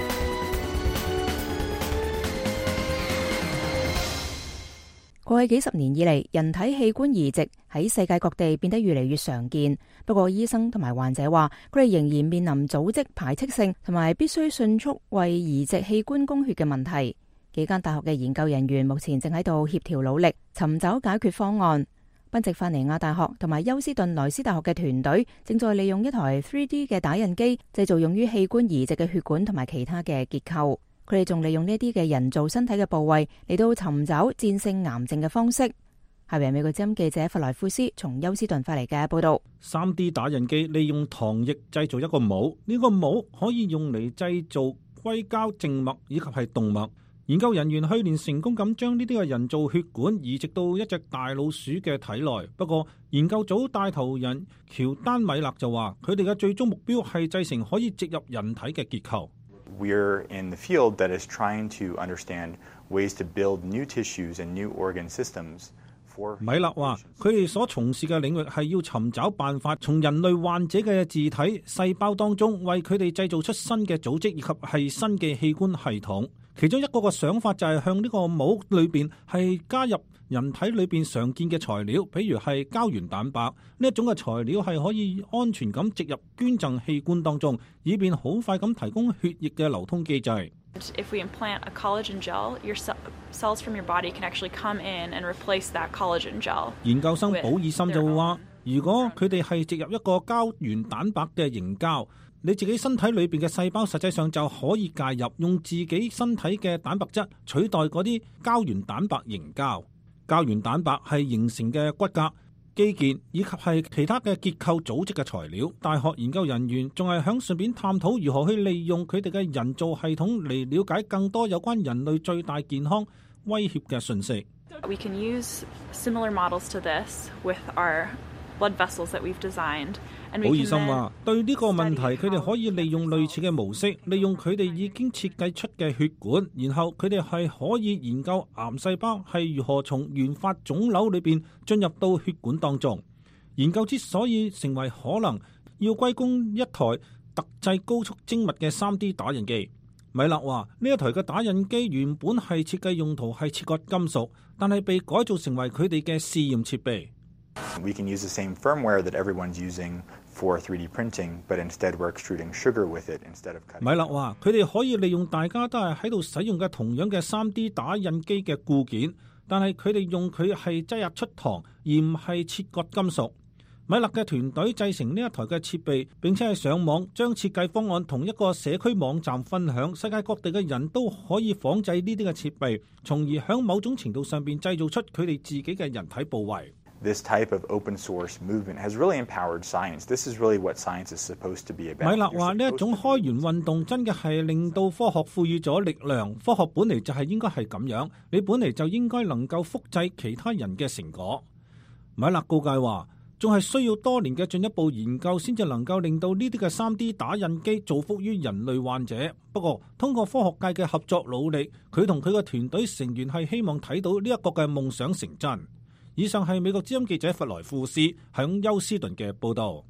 過去幾十年以嚟，人體器官移植喺世界各地變得越嚟越常見。不過，醫生同埋患者話，佢哋仍然面臨組織排斥性同埋必須迅速為移植器官供血嘅問題。幾間大學嘅研究人員目前正喺度協調努力，尋找解決方案。賓夕法尼亞大學同埋休斯頓萊斯大學嘅團隊正在利用一台 3D 嘅打印機製造用於器官移植嘅血管同埋其他嘅結構。佢哋仲利用呢啲嘅人造身體嘅部位嚟到尋找戰勝癌症嘅方式。下邊係美國之音記者弗萊夫斯從休斯頓發嚟嘅報道。 3D 打印機利用糖液製造一個模，呢個模可以用嚟製造硅膠靜脈以及係動脈。研究人員去年成功咁將呢啲嘅人造血管移植到一隻大老鼠嘅體內。不過研究組帶頭人喬丹米勒就話，佢哋嘅最終目標係製成可以植入人體嘅結構。 We're in the field that is trying to understand ways to build new tissues and new organ systems for。 米勒話，佢哋所從事嘅領域係要尋找辦法，從人類患者嘅自體細胞當中為佢哋製造出新嘅組織以及係新嘅器官系統。其中一個想法就係向呢個模裏邊係加入人體裏邊常見嘅材料，比如係膠原蛋白。呢一種嘅材料係可以安全咁植入捐贈器官當中，以便好快咁提供血液嘅流通機制。 If we implant a collagen gel, your cells from your body can actually come in and replace that collagen gel. 研究生保爾森就話，如果佢哋係植入一個膠原蛋白嘅凝膠，你自己身體裏邊嘅細胞實際上就可以介入，用自己身體嘅蛋白質取代嗰啲膠原蛋白凝膠。膠原蛋白係形成嘅骨骼、肌腱以及係其他嘅結構組織嘅材料。大學研究人員仲係響順便探討如何去利用佢哋嘅人造系統嚟了解更多有關人類最大健康威脅嘅信息。 We can use similar models to this with our blood vessels that we've designed。保爾森話： 對呢個問題，佢哋可以利用類似嘅模式，利用佢哋已經設計出嘅血管，然後佢哋係可以研究癌細胞係如何從原發腫瘤裏邊進入到血管當中。研究之所以成為可能，要歸功一台特製高速精密嘅 3D 打印機。米勒話：呢一台嘅打印機原本係設計用途係切割金屬，但係被改造成為佢哋嘅試驗設備。 We can use the same firmware that everyone's using for 3D printing, but instead we're extruding sugar with it instead of cutting. 米勒話：佢哋可以利用大家都係喺度使用嘅同樣嘅 3D 打印機嘅固件，但係佢哋用佢係擠壓出糖，而唔係切割金屬。米勒嘅團隊製成呢一台嘅設備，並且係上網將設計方案同一個社區網站分享，世界各地嘅人都可以仿製呢啲嘅設備，從而喺某種程度上邊製造出佢哋自己嘅人體部位。 This type of open source movement has really empowered science. This is really what science is supposed to be about. 米勒話：呢一種開源運動真嘅係令到科學賦予咗力量。科學本嚟就係應該係咁樣，你本嚟就應該能夠複製其他人嘅成果。米勒告誡話：仲係需要多年嘅進一步研究，先至能夠令到呢啲嘅 3D 打印機造福於人類患者。不過，通過科學界嘅合作努力，佢同佢嘅團隊成員係希望睇到呢一個嘅夢想成真。以上係美國之音記者弗萊富斯喺休斯頓嘅報道。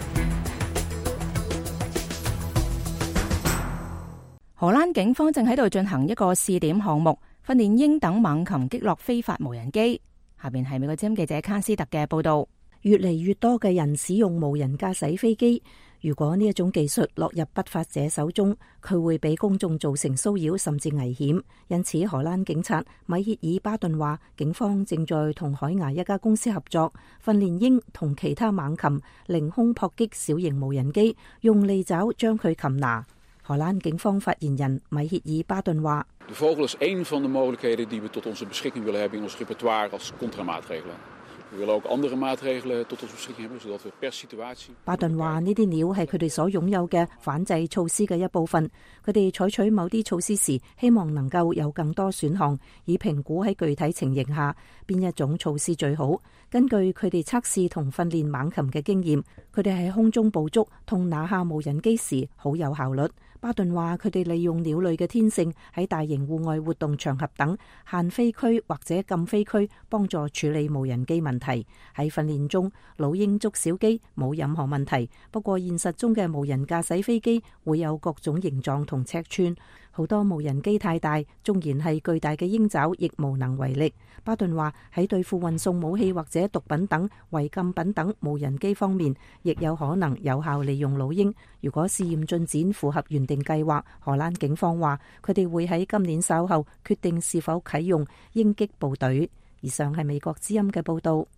荷蘭警方正喺度進行一個試點項目，訓練鷹等猛禽擊落非法無人機。下邊係美國之音記者卡斯特嘅報道。 越嚟越多嘅人使用無人駕駛飛機。如果呢一種技術落入不法者手中，佢會俾公眾造成騷擾甚至危險。因此，荷蘭警察米歇爾巴頓話，警方正在同海牙一家公司合作，訓練鷹同其他猛禽凌空撲擊小型無人機，用利爪將佢擒拿。荷蘭警方發言人米歇爾巴頓話： De vogel is een van de mogelijkheden die we tot onze beschikking willen hebben in ons repertoire als contramaatregelen. 巴頓話呢啲料係佢哋所擁有嘅反制措施嘅一部分。佢哋採取某啲措施時，希望能夠有更多選項，以評估喺具體情形下邊一種措施最好。根據佢哋測試同訓練猛禽嘅經驗，佢哋喺空中捕捉同拿下無人機時好有效率。巴頓話佢哋利用鳥類嘅天性喺大型戶外活動場合等限飛區或者禁飛區幫助處理無人機問題。喺訓練中，老鷹捉小雞冇任何問題，不過現實中嘅無人駕駛飛機會有各種形狀同尺寸，好多無人機太大，縱然係巨大嘅鷹爪亦無能為力。巴頓話喺對付運送武器或者毒品等違禁品等無人機方面，亦有可能有效利用老鷹。如果試驗進展符合原定計劃，荷蘭警方話佢哋會喺今年稍後決定是否啟用鷹擊部隊。以上係美國之音嘅報導。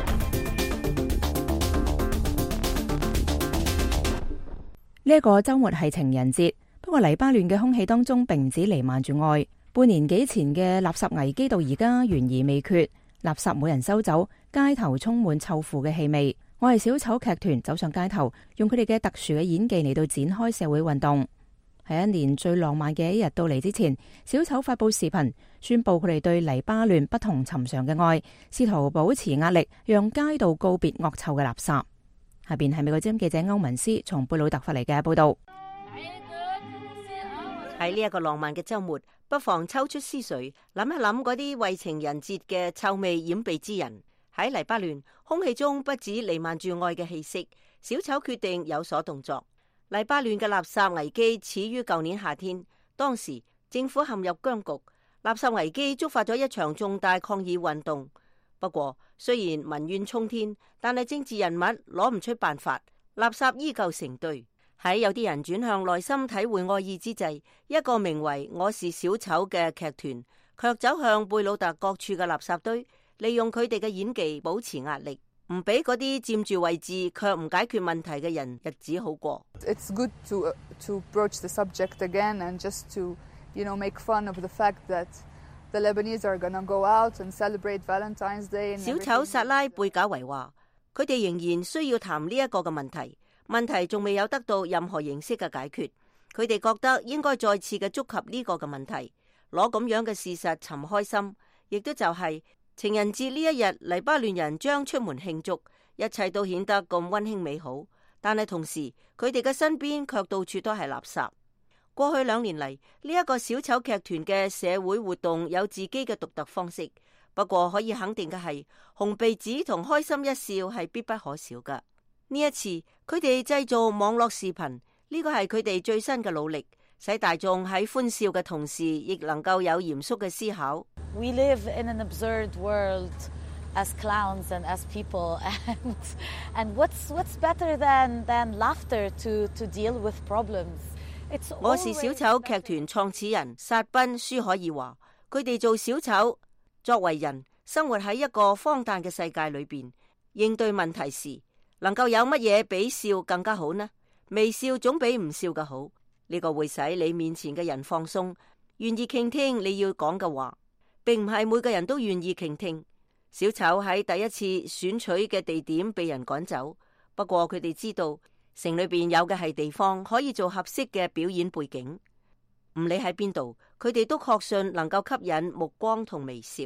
呢一個週末係情人節，不過黎巴嫩嘅空氣當中並唔止瀰漫住愛。半年幾前嘅垃圾危機到而家懸而未決，垃圾冇人收走，街頭充滿臭腐嘅氣味。我係小丑劇團走上街頭，用佢哋嘅特殊嘅演技嚟到展開社會運動。喺一年最浪漫嘅一日到嚟之前，小丑發佈視頻宣佈佢哋對黎巴嫩不同尋常嘅愛，試圖保持壓力，讓街道告別惡臭嘅垃圾。下邊係美國之音記者歐文斯從貝魯特發嚟嘅報道。 喺呢一個浪漫嘅週末，不妨抽出思緒，諗一諗嗰啲為情人節嘅臭味掩鼻之人。喺黎巴嫩，空氣中不止瀰漫住愛嘅氣息，小丑決定有所動作。黎巴嫩嘅垃圾危機始於舊年夏天，當時政府陷入僵局，垃圾危機觸發咗一場重大抗議運動。不過，雖然民怨沖天，但係政治人物攞唔出辦法，垃圾依舊成堆。喺有啲人轉向內心體會愛意之際，一個名為《我是小丑》嘅劇團卻走向貝魯特各處嘅垃圾堆，利用佢哋嘅演技保持壓力，唔俾嗰啲佔住位置卻唔解決問題嘅人日子好過。 It's good to broach the subject again and just to, make fun of the fact that the Lebanese are gonna go out and celebrate Valentine's Day. 小丑薩拉貝賈維話：佢哋仍然需要談呢一個嘅問題。問題仲未有得到任何形式嘅解決，佢哋覺得應該再次嘅觸及呢個嘅問題，攞咁樣嘅事實尋開心，亦都就係情人節呢一日，黎巴嫩人將出門慶祝，一切都顯得咁溫馨美好。但係同時，佢哋嘅身邊卻到處都係垃圾。過去2年嚟，呢一個小丑劇團嘅社會活動有自己嘅獨特方式，不過可以肯定嘅係，紅鼻子同開心一笑係必不可少㗎。呢一次，佢哋製造網絡視頻，呢個係佢哋最新嘅努力，使大眾喺歡笑嘅同時，亦能夠有嚴肅嘅思考。 We live in an absurd world as clowns and as people, and what's better than laughter to deal with problems? 我是小丑劇團創始人薩賓舒可爾話：佢哋做小丑，作為人生活喺一個荒誕嘅世界裏邊，應對問題時，能夠有乜嘢比笑更加好呢？微笑總比唔笑嘅好。呢個會使你面前嘅人放鬆，願意傾聽你要講嘅話，並唔係每個人都願意傾聽。小丑喺第一次選取嘅地點被人趕走，不過佢哋知道城裏邊有嘅係地方可以做合適嘅表演背景，唔理喺邊度，佢哋都確信能夠吸引目光同微笑。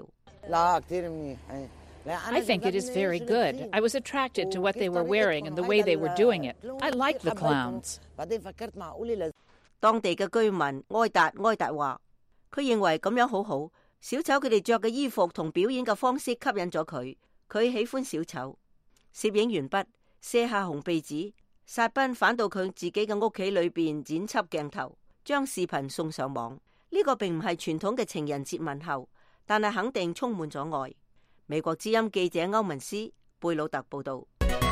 I think it is very good. I was attracted to what they were wearing and the way they were doing it. I like the clowns. 當地嘅居民埃達話，佢認為咁樣好好。小丑佢哋着嘅衣服同表演嘅方式吸引咗佢，佢喜歡小丑。攝影完畢，卸下紅鼻子，薩賓返到佢自己嘅屋企裏邊剪輯鏡頭，將視頻送上網。呢個並唔係傳統嘅情人節問候，但係肯定充滿咗愛。美國之音記者歐文斯貝魯特報道。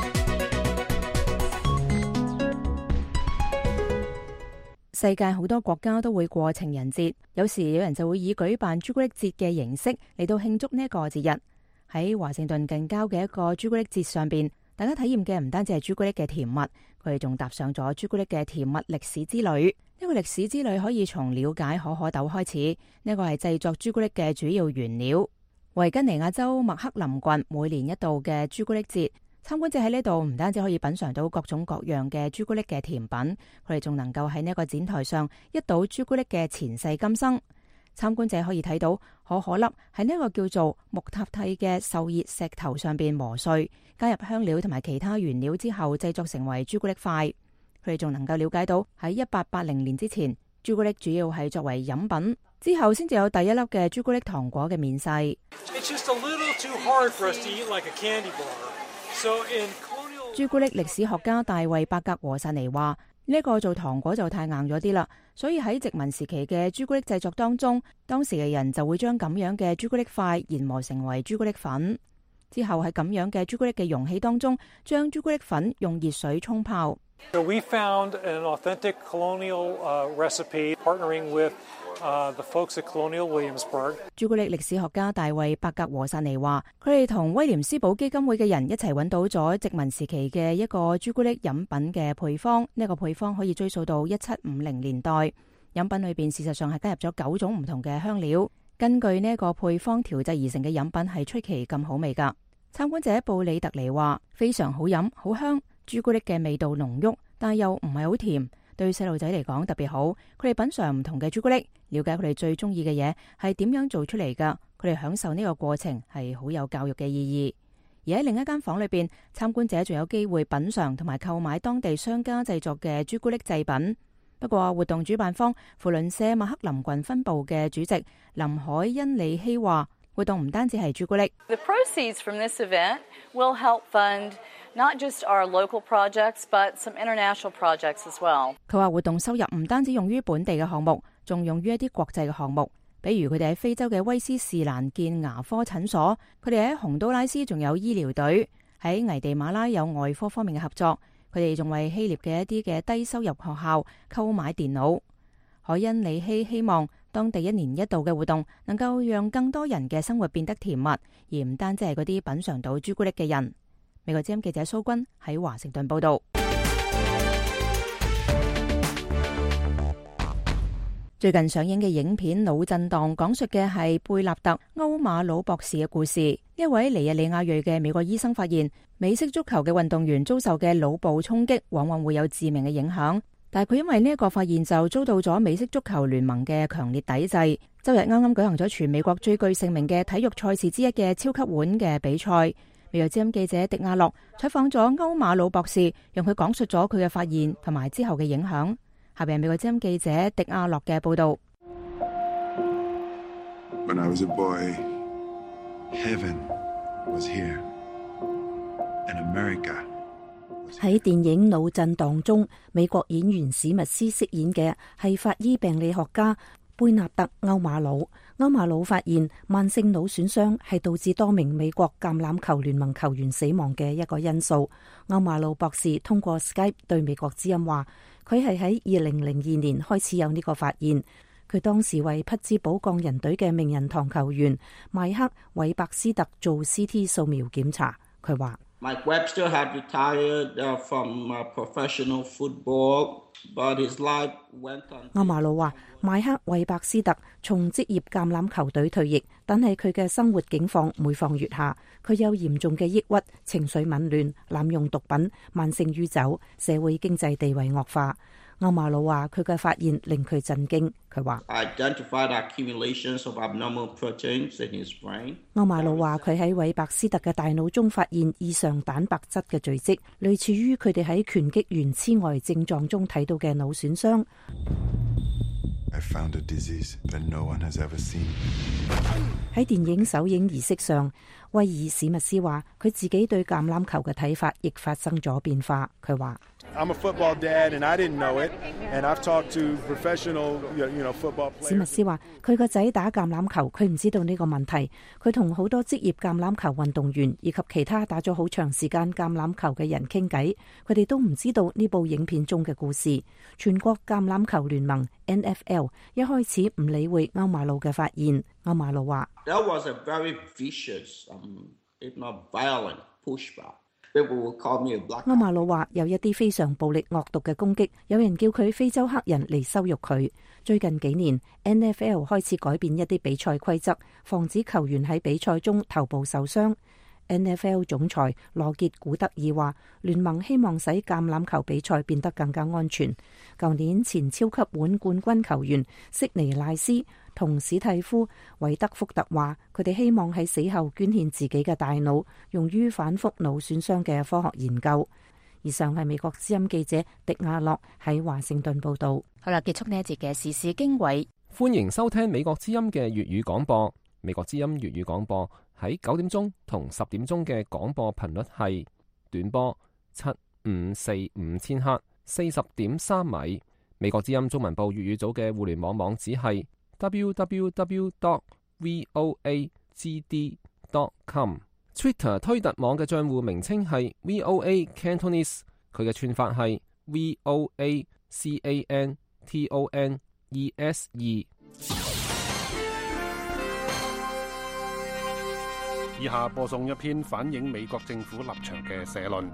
世界好多國家都會過情人節，有時有人就會以舉辦朱古力節嘅形式嚟到慶祝呢一個節日。喺華盛頓近郊嘅一個朱古力節上邊，大家體驗嘅唔單止係朱古力嘅甜蜜，佢哋仲踏上咗朱古力嘅甜蜜歷史之旅。呢個歷史之旅可以從了解可可豆開始，呢個係製作朱古力嘅主要原料。 維吉尼亞州麥克林郡每年一度嘅朱古力節，參觀者喺呢度唔單止可以品嘗到各種各樣嘅朱古力嘅甜品，佢哋仲能夠喺呢個展台上一睹朱古力嘅前世今生。參觀者可以睇到可可粒喺呢個叫做木塔蒂嘅受熱石頭上邊磨碎，加入香料同埋其他原料之後製作成為朱古力塊。佢哋仲能夠了解到喺1880年之前，朱古力主要係作為飲品，之後先至有第一粒嘅朱古力糖果嘅面世。朱古力歷史學家大衛伯格和薩尼話：呢個做糖果就太硬咗啲啦，所以喺殖民時期嘅朱古力製作當中，當時嘅人就會將咁樣嘅朱古力塊研磨成為朱古力粉，之後喺咁樣嘅朱古力嘅容器當中，將朱古力粉用熱水沖泡。 So we found an authentic colonial recipe partnering with the folks at Colonial Williamsburg. 朱古力歷史學家大衛伯格和薩尼話：佢哋同威廉斯堡基金會嘅人一齊揾到咗殖民時期嘅一個朱古力飲品嘅配方，呢個配方可以追溯到1750年代。飲品裏邊事實上係加入咗9種唔同嘅香料，根據呢個配方調製而成嘅飲品係出奇咁好味噶。參觀者布里特尼話：非常好飲，好香。朱古力嘅味道濃郁，但又唔係好甜，對細路仔嚟講特別好。佢哋品嘗唔同嘅朱古力，了解佢哋最中意嘅嘢係點樣做出嚟噶。佢哋享受呢個過程係好有教育嘅意義。而喺另一間房裏邊，參觀者仲有機會品嘗同埋購買當地商家製作嘅朱古力製品。不過活動主辦方扶輪社麥克林郡分部嘅主席林海恩里希話：活動唔單止係朱古力。 The proceeds from this event will help fund not just our local projects, but some international projects as well. 佢話活動收入唔單止用於本地嘅項目，仲用於一啲國際嘅項目，比如佢哋喺非洲嘅威斯士蘭建牙科診所，佢哋喺洪都拉斯仲有醫療隊，喺危地馬拉有外科方面嘅合作，佢哋仲為希臘嘅一啲嘅低收入學校購買電腦。海恩里希望當地1年1度嘅活動能夠讓更多人嘅生活變得甜蜜，而唔單止係嗰啲品嘗到朱古力嘅人。美國之音記者蘇君喺華盛頓報道。最近上映嘅影片《腦震盪》講述嘅係貝納特·歐馬魯博士嘅故事。一位尼日利亞裔嘅美國醫生發現，美式足球嘅運動員遭受嘅腦部衝擊往往會有致命嘅影響，但係佢因為呢一個發現就遭到咗美式足球聯盟嘅強烈抵制。周日啱啱舉行咗全美國最具盛名嘅體育賽事之一嘅超級碗嘅比賽。美國之音記者迪亞洛採訪咗歐馬魯博士，讓佢講述咗佢嘅發現同埋之後嘅影響。下邊係美國之音記者迪亞洛嘅報道。 When I was a boy, heaven was here, and America. 喺電影《腦震盪》中，美國演員史密斯飾演嘅係法醫病理學家貝納特·歐馬魯。歐馬魯發現慢性腦損傷係導致多名美國橄欖球聯盟球員死亡嘅一個因素。歐馬魯博士通過 Skype 對美國之音話，佢係喺2002年開始有呢個發現。佢當時為匹茲堡鋼人隊嘅名人堂球員邁克·韋伯斯特做 CT 掃描檢查。佢話 Mike Webster had retired from professional football, but his life went on. 歐馬魯話，邁克·韋伯斯特從職業橄欖球隊退役，但係佢嘅生活境況每況愈下。佢有嚴重嘅抑鬱、情緒紊亂、濫用毒品、慢性酗酒，社會經濟地位惡化。歐馬魯話：佢嘅發現令佢震驚。佢話：歐馬魯話佢喺韋伯斯特嘅大腦中發現異常蛋白質嘅聚積，類似於佢哋喺拳擊員痴呆症狀中睇到嘅腦損傷。喺電影首映儀式上，威爾史密斯話：佢自己對橄欖球嘅睇法亦發生咗變化。佢話 ：I'm a football dad, and I didn't know it. And I've talked to professional, football players. 史密斯話：佢個仔打橄欖球，佢唔知道呢個問題。佢同好多職業橄欖球運動員以及其他打咗好長時間橄欖球嘅人傾偈，佢哋都唔知道呢部影片中嘅故事。全國橄欖球聯盟 NFL 一開始唔理會歐馬魯嘅發現。歐馬魯話： There was a very vicious, if not violent, pushback. People will call me a black. 歐馬魯話有一啲非常暴力惡毒嘅攻擊，有人叫佢非洲黑人嚟羞辱佢。最近幾年 NFL 開始改變一啲比賽規則，防止球員喺比賽中頭部受傷。NFL 總裁羅傑古德爾話，聯盟希望使橄欖球比賽變得更加安全。舊年前超級碗冠軍球員悉尼賴斯同史蒂夫韋德福特話，佢哋希望喺死後捐獻自己嘅大腦，用於反覆腦損傷嘅科學研究。以上係美國之音記者迪亞洛喺華盛頓報道。 好啦，結束呢一節嘅時事經緯。 歡迎收聽美國之音嘅粵語廣播。美國之音粵語廣播喺9點鐘同10點鐘嘅廣播頻率係短波7545千赫40.3米。美國之音中文部粵語組嘅互聯網網址係 www.voagd.com。Twitter 推特網嘅賬戶名稱係 VOA Cantonese， 佢嘅串法係 VOACANTONESE。 以下播送一篇反映美國政府立場嘅社論。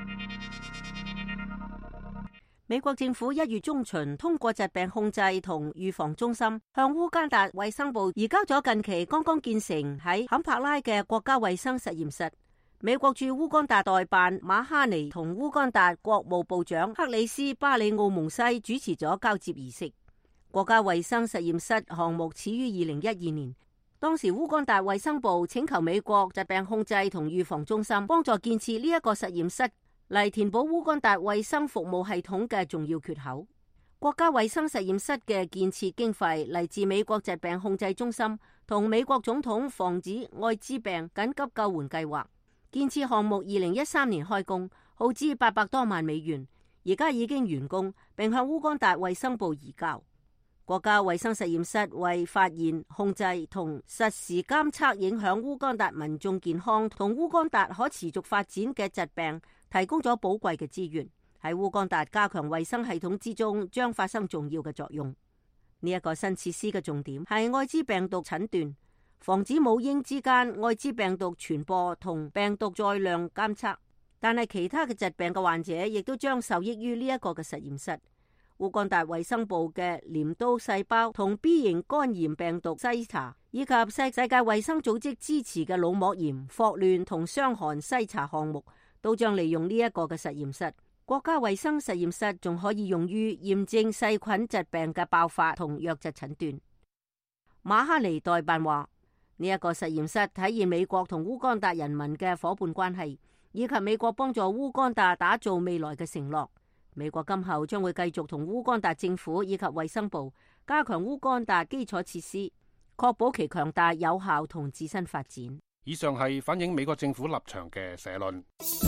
美國政府1月中旬通過疾病控制同預防中心，向烏干達衛生部移交咗近期剛剛建成喺坎帕拉嘅國家衛生實驗室。美國駐烏干達代辦馬哈尼同烏干達國務部長克里斯巴里奧蒙西主持咗交接儀式。國家衛生實驗室項目始於2012年。當時烏干達衛生部請求美國疾病控制同預防中心幫助建設呢一個實驗室，嚟填補烏干達衛生服務系統嘅重要缺口。國家衛生實驗室嘅建設經費嚟自美國疾病控制中心同美國總統防止艾滋病緊急救援計劃。建設項目2013年開工，耗資800多萬美元，而家已經完工，並向烏干達衛生部移交。國家衛生實驗室為發現、控制同實時監測影響烏干達民眾健康同烏干達可持續發展嘅疾病提供咗寶貴嘅資源，喺烏干達加強衛生系統之中將發生重要嘅作用。呢一個新設施嘅重點係艾滋病毒診斷，防止母嬰之間艾滋病毒傳播同病毒載量監測，但係其他嘅疾病嘅患者亦都將受益於呢一個嘅實驗室。烏干達衛生部嘅鐮刀細胞同 B 型肝炎病毒篩查，以及世界衛生組織支持嘅腦膜炎、霍亂同傷寒篩查項目，都將利用呢一個嘅實驗室。國家衛生實驗室仲可以用於驗證細菌疾病嘅爆發同瘧疾診斷。馬哈尼代辦話，呢一個實驗室體現美國同烏干達人民嘅夥伴關係，以及美國幫助烏干達打造未來嘅承諾。美國今後將會繼續同烏干達政府以及衛生部加強烏干達基礎設施，確保其強大有效同自身發展。 以上係反映美國政府立場嘅社論。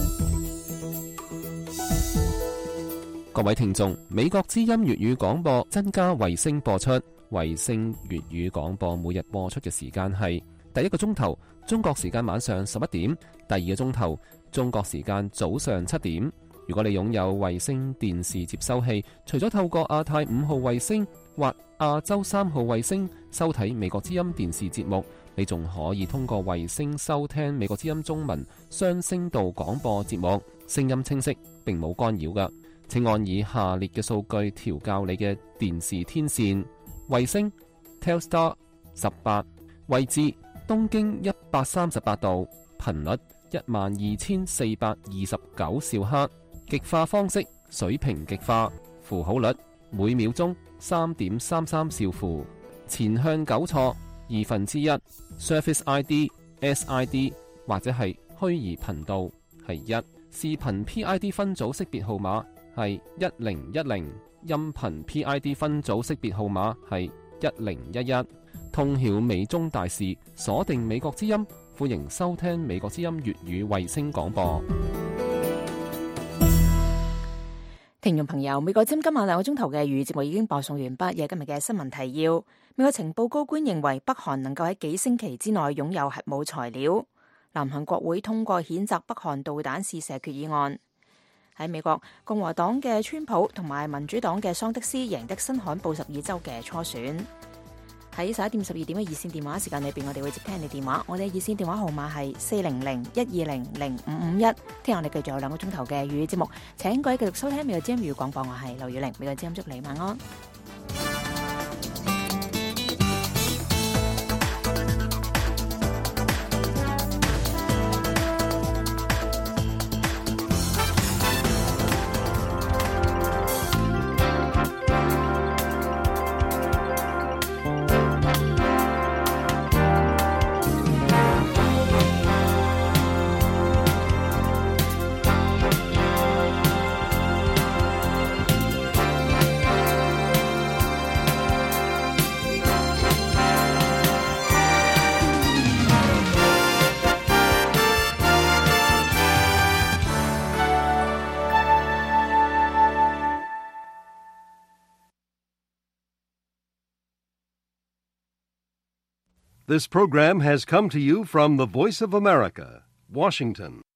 各位聽眾，美國之音粵語廣播增加衛星播出，衛星粵語廣播每日播出嘅時間係第一個鐘頭中國時間晚上11點，第二個鐘頭中國時間早上7點。如果你擁有衛星電視接收器，除咗透過亞太5號衛星或亞洲3號衛星收睇美國之音電視節目，你仲可以通過衛星收聽美國之音中文雙聲道廣播節目，聲音清晰並冇干擾㗎。請按以下列嘅數據調校你嘅電視天線：衛星 Telstar 18，位置東經138度，頻率12429兆赫。極化方式水平極化，符號率每秒鐘3.33兆符，前向糾錯1/2 ，Surface ID SID 或者係虛擬頻道係1，視頻 PID 分組識別號碼係1010，音頻 PID 分組識別號碼係1011。通曉美中大事，鎖定美國之音，歡迎收聽美國之音粵語衛星廣播。 聽眾朋友，美國之音今晚2個鐘頭嘅粵語節目已經播送完畢。今日嘅新聞提要：美國情報高官認為北韓能夠喺幾星期之內擁有核武材料。南韓國會通過譴責北韓導彈試射決議案。喺美國，共和黨嘅川普同埋民主黨嘅桑德斯贏得新罕布什爾州嘅初選。 喺11點、12點嘅熱線電話時間裏邊，我哋會接聽你電話。我哋熱線電話號碼係400-120-0551。聽日我哋繼續有2個鐘頭嘅粵語節目，請各位繼續收聽美國之音粵語廣播，我係劉雨玲，美國之音祝你晚安。 This program has come to you from the Voice of America, Washington.